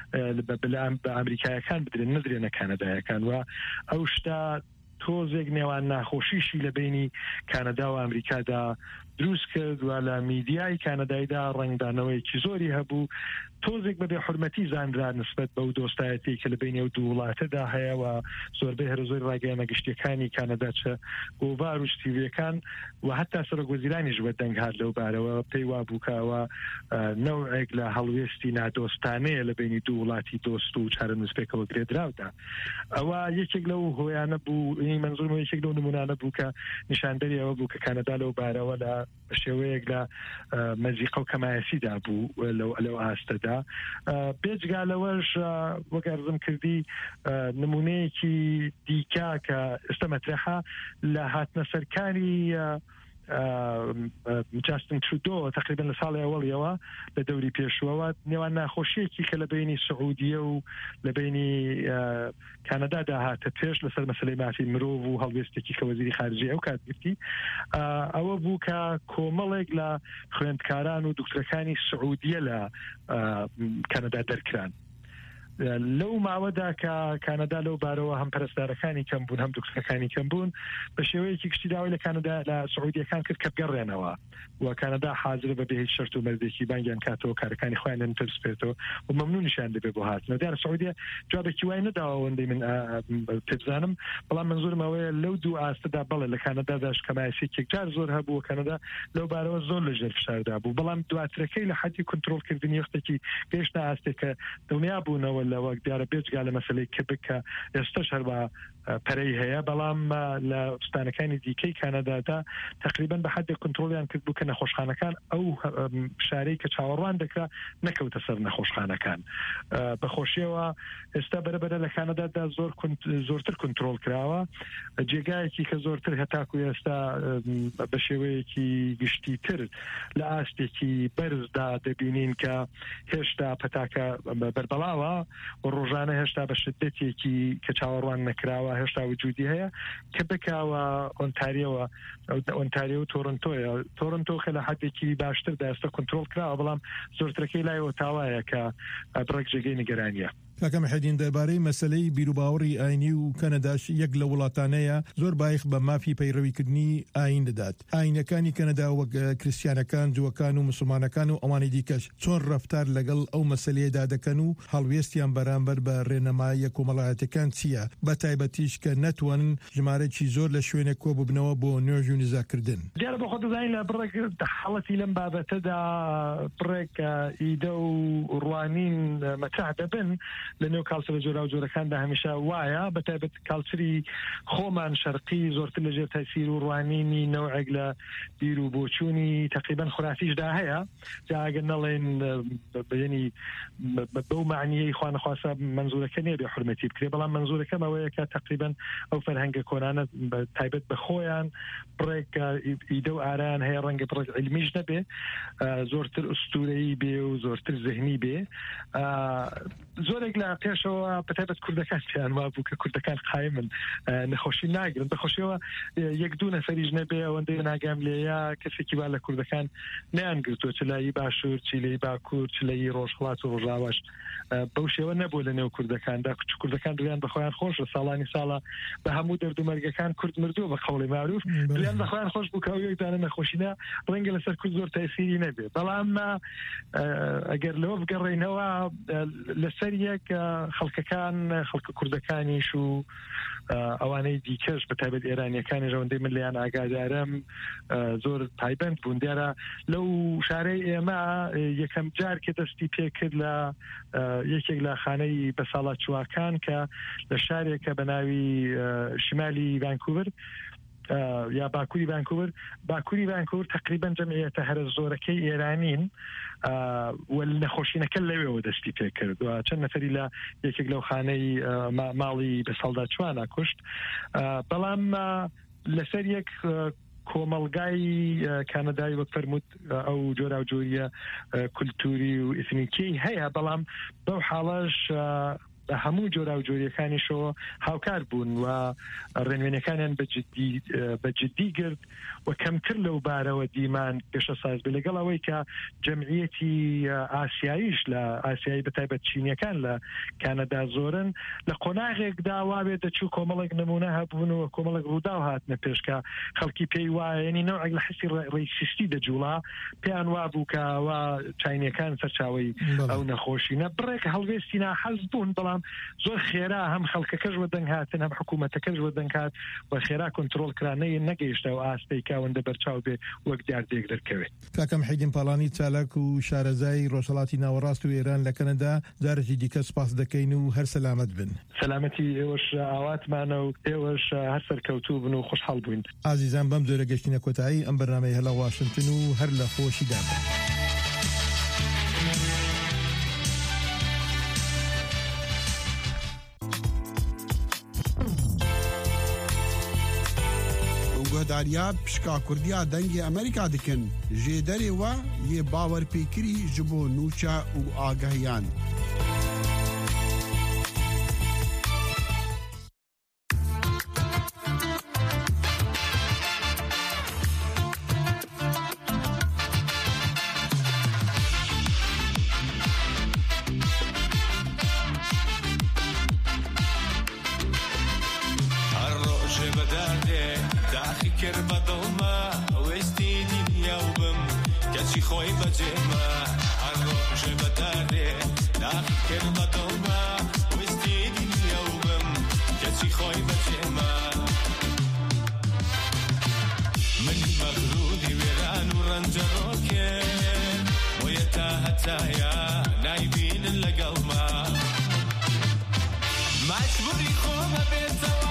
بە ئەمریکایەکان بدرێن نەدرێنە کانەدایەکان و ئەو شتا تۆزێک نێوان ناخۆشیشی لە بینی کانەدا و ئەمریکادا دروست کرد و لە میدیای کانەدایدا ڕنگدانەوەیکی زۆری هەبوو تۆزێک بەبێ حرمەتی زانرا نسبەت بەو دۆستایەتی کە لە بینی ئەو دوو وڵاتەدا هەیە و زۆربەی هەر زۆر ڕاگەیەنە گشتیەکانی کانەدا چە گۆڤار و شتیویەکان و هەتا سەرۆکوەزیرانیش بە دەنگ هات لەو بارەوە پێی وا بووکەوە نەوعێک لە هەڵوێستی نادۆستانەیە لە بینی دوو وڵاتی دۆست و چارە نووسپێکەوە گرێدراودا ئەوە یەکێک لەو هۆیانە بوو منزورمە یەکێک لەو نمونانە بوو کە نیشاندەری ئەوە بوو کە کانەدا لەو بارەوە لە شێوەیەک لە مەزیقە و کەمایەسیدا بوو لەو ئاستەدا بێجگا لەوەش وەگەرزم کردی نمونەیەکی دیکە کە ئێستا مەترەحە لە هاتنە سەرکاری جاستن ترودۆ تقریبا لە ساڵی ئەوەڵیەوە لە دەوری پێشوەوە نێوان ناخۆشیەکی کە لە بینی سعودیە و لە بینی کانەدادا هاتە پێش لەسەر مەسلەی مافی مرۆڤ و هەڵوێستێکی کە وەزیری خارجی ئەو کات گرتی ئەوە بوو کە کۆمەڵێک لە خوێندکاران و دکتۆرەکانی سعودیە لە کانەدا دەرکران لەو ماوەدا کە کانەدا لەو بارەوە هەم پەرستارەکانی کەم بوون هەم دکتۆرەکانی کەم بوون بە شێوەیەکی کشتی داوای لە کانەدا لە سعودیەکان کرد کە بگەڕێنەوە و کانەدا حاضرە بە هیچ شەرت و مەردێکی بانگیان کاتەوە کارەکانی خۆیان ترس بێتەوە و مەمنونیشان دەبێ بۆ هاتنەوە دیارە سعودیە جوابێکی وای نەداوە ئەوەندەی من پێبزانم بەڵام منزورم ئەوەیە لەو دوو ئاستەدا بەڵێ لە کانەداداش کەمایەسێکێک جار زۆر هەبوو کانەدا لەو بارەوە زۆر لەژێر فشاردا بوو بەڵام دواترەکەی لە حەدی کنترۆلکردنی وەختێکی گەیشتە ئاستێکە دڵنیا بوونەوە لەوە دیارە بێجگا لە مەسلەی کبکە ئێستاش هەر بە پەرەی هەیە بەڵام لە ستانەکانی دیکەی کانەدادا تقریبا بە حدێک کنترۆلیان کرد بوو کە نەخۆشخانەکان ئەو شارەی کە چاوەڕوان دەکرا نەکەوتە سەر نەخۆشخانەکان بەخۆشیەوە ئێستا بەرەبەرە لە کانەدادا زۆرتر کنترۆل کراوە جێگایەکی کە زۆرتر هەتاکو ئێستا بە شێوەیەکی گشتی تر لە ئاستێکی بەرزدا دەبینین کە هێشتا پەتاکە بەربەڵاوە و ڕۆژانە هێشتا بە شدەتێکی کە چاوەڕوان نەکراوە هێشتا وجودی هەیە کە بکاوە ئۆنتاریۆ و تۆرنتۆ خە لە حدێکی باشتردا ئێستا کنترۆل کراوە بەڵام زۆرترەکەی لای ئۆتاوایە کە بڕێک جێگەی نیگەرانیە. کاکە مەحەدین دەربارەی مەسلەی بیرروباوەڕی ئاینی و کەنەداش یەک لە وڵاتانەیە زۆر بایخ بە مافی پەیڕەویکردنی ئاین دەدات ئاینەکانی کەنەدا وەک کریسیانەکان جووەکان و مسلمانەکان و ئەوانی دیکەش چۆن ڕەفتار لەگەڵ ئەو مەسلەیەدا دەکەن و هەڵوێستیان بەرامبەر بە ڕێنەماییە کۆمەڵایەتەکان چییە بە تایبەتیش کە نەتوانن ژمارەی زۆر لە شوێنێک کۆ ببنەوە بۆ نوێژ و نزاکردن دیارە بە خۆ دەزانین لە بڕێک حاڵەتی لەم بابەتەدا بڕێک ئیدە و ڕوانین مەتاع دەبن لە نێو کالچرە جۆرا و جۆرەکاندا هەمیشە وایە بەتایبەت کالچری خۆمان شەرقی زۆرتر لەژێر تاثیر و ڕوانینی نەوعێک لە بیر و بۆچوونی تقریبا خورافیشدا هەیە جا ئەگەر نەڵێن بەینی بەو معنیەی خوا نەخواسە منزورەکە نییە بێ حورمەتی بکرێ بەڵام منزورەکەم ئەوەیە کە تقریبا ئەو فەرهەنگە کۆنانە تایبەت بە خۆیان بڕێک ئیدە و ئاران هەیە ڕەنگە بڕێک علمیش نەبێ زۆرتر ئوستورەیی بێ و زۆرتر زەهنی بێ زۆرێک لە پێشەوە بەتایبەت کوردەکان پێیان وابوو کە کوردەکان قایمن نەخۆشی ناگرن بەخۆشیەوە یەک دوو نەفەریش نەبێ ئەوەندەی ناگام لێیە کەسێکی با لە کوردەکان نیان گرتووە چ لای باشوور چی لەی باکوور چ لەی ڕۆژهەڵات و ڕۆژاواش بەو شێوە نەبوو لە نێو کوردەکاندا کوردەکان دویان بەخۆیان خۆشە ساڵانی ساڵە بە هەموو دەردومەرگەکان کورد مردووە بە قەوڵی معروف دویان بەخۆیان خۆش بوو کە ئەو یەکدانە نەخۆشینە ڕەنگە لەسەر کورد زۆر تەسیری نەبێ بەڵام ئەگەر لەوە بگەڕێینەوە لەسەر یەک خەڵکەکان خەڵکە کوردەکانیش و ئەوانەی دیکەش بەتایبەت ئێرانیەکانی ژەوەندەی من لەیان ئاگادارم زۆر تایبەت بوون دیارە لەو شارەی ئێمە یەکەم جار کە دەستی پێکرد لە یەکێک لە خانەی بە ساڵات چواکان کە لە شارێکە بە ناوی شمالی ڤانکوڤر یا باکووری ڤانکوڤر تقریبا جەمعیەتە هەرە زۆرەکەی ئێرانین نەخۆشینەکە لەوێەوە دەستی پێکرد و چەند نەفەری لە یەکێک لەو خانەی ماڵی بە ساڵدا چوانە کوشت بەڵام لەسەر یەک کۆمەڵگای کانەدای وەک فەرمووت ئەو جۆراوجۆریە کولتوری و ئیثنیکی هەیە بەڵام بەو حاڵەش بە هەموو جۆراوجۆریەکانیشەوە هاوکار بوون و ڕێنوێنەکانیان بەجددی گرت و کەمتر لەو بارەوە دیمان پێشە ساز بێ لەگەڵ ئەوەی کە جەمعیەتی ئاسیاییش لە ئاسیایی بەتایبەت چینیەکان لە کانەدا زۆرن لە قۆناغێکدا وابێت دەچوو کۆمەڵێک نمونە هەبوون و کۆمەڵێک ڕوودا و هاتنە پێشکە خەڵکی پێی وایە ینی نەوەک لە حسی ڕێیسیستی دەجوڵا پێیان وابوو کە وا چینیەکان سەرچاوەی ئەو نەخۆشینە بڕێک هەڵوێستی ناحەز بوون بەڵام زۆر خێرا هەم خەڵکەکەش وەدەنگ هاتن هەم حکوومەتەکەش وەدەنگ هات و خێرا کۆنتڕۆڵ کرانەیە نەگەیشتە و ئاستەی کاوەندە بەرچاو بێ وەک دیاردێک دەرکەوێت کاکەم حیدین پاڵانی چالاک و شارەزای ڕۆژهەڵاتی ناوەڕاست و ئێران لە کەنەدا جارێکی دیکە سپاس دەکەین و هەر سەلامەت بن سەلامەتی ئێوەش ئاواتمانە و ئێوەش هەر سەرکەوتوو بن و خۆشحاڵ بووین ئازیزان بەم جۆرە گەشتینە کۆتایی ئەم بەرنامەی هەڵە واشنگتن و هەر لە خۆشی دابن. گۆداریا پشکا کوردیا دەنگی ئەمریکا دکن ژێ دەرێوە یێ باوەرپێکری ji بۆ نوچە و ئاگەهیان. مجبوری خوبه بهت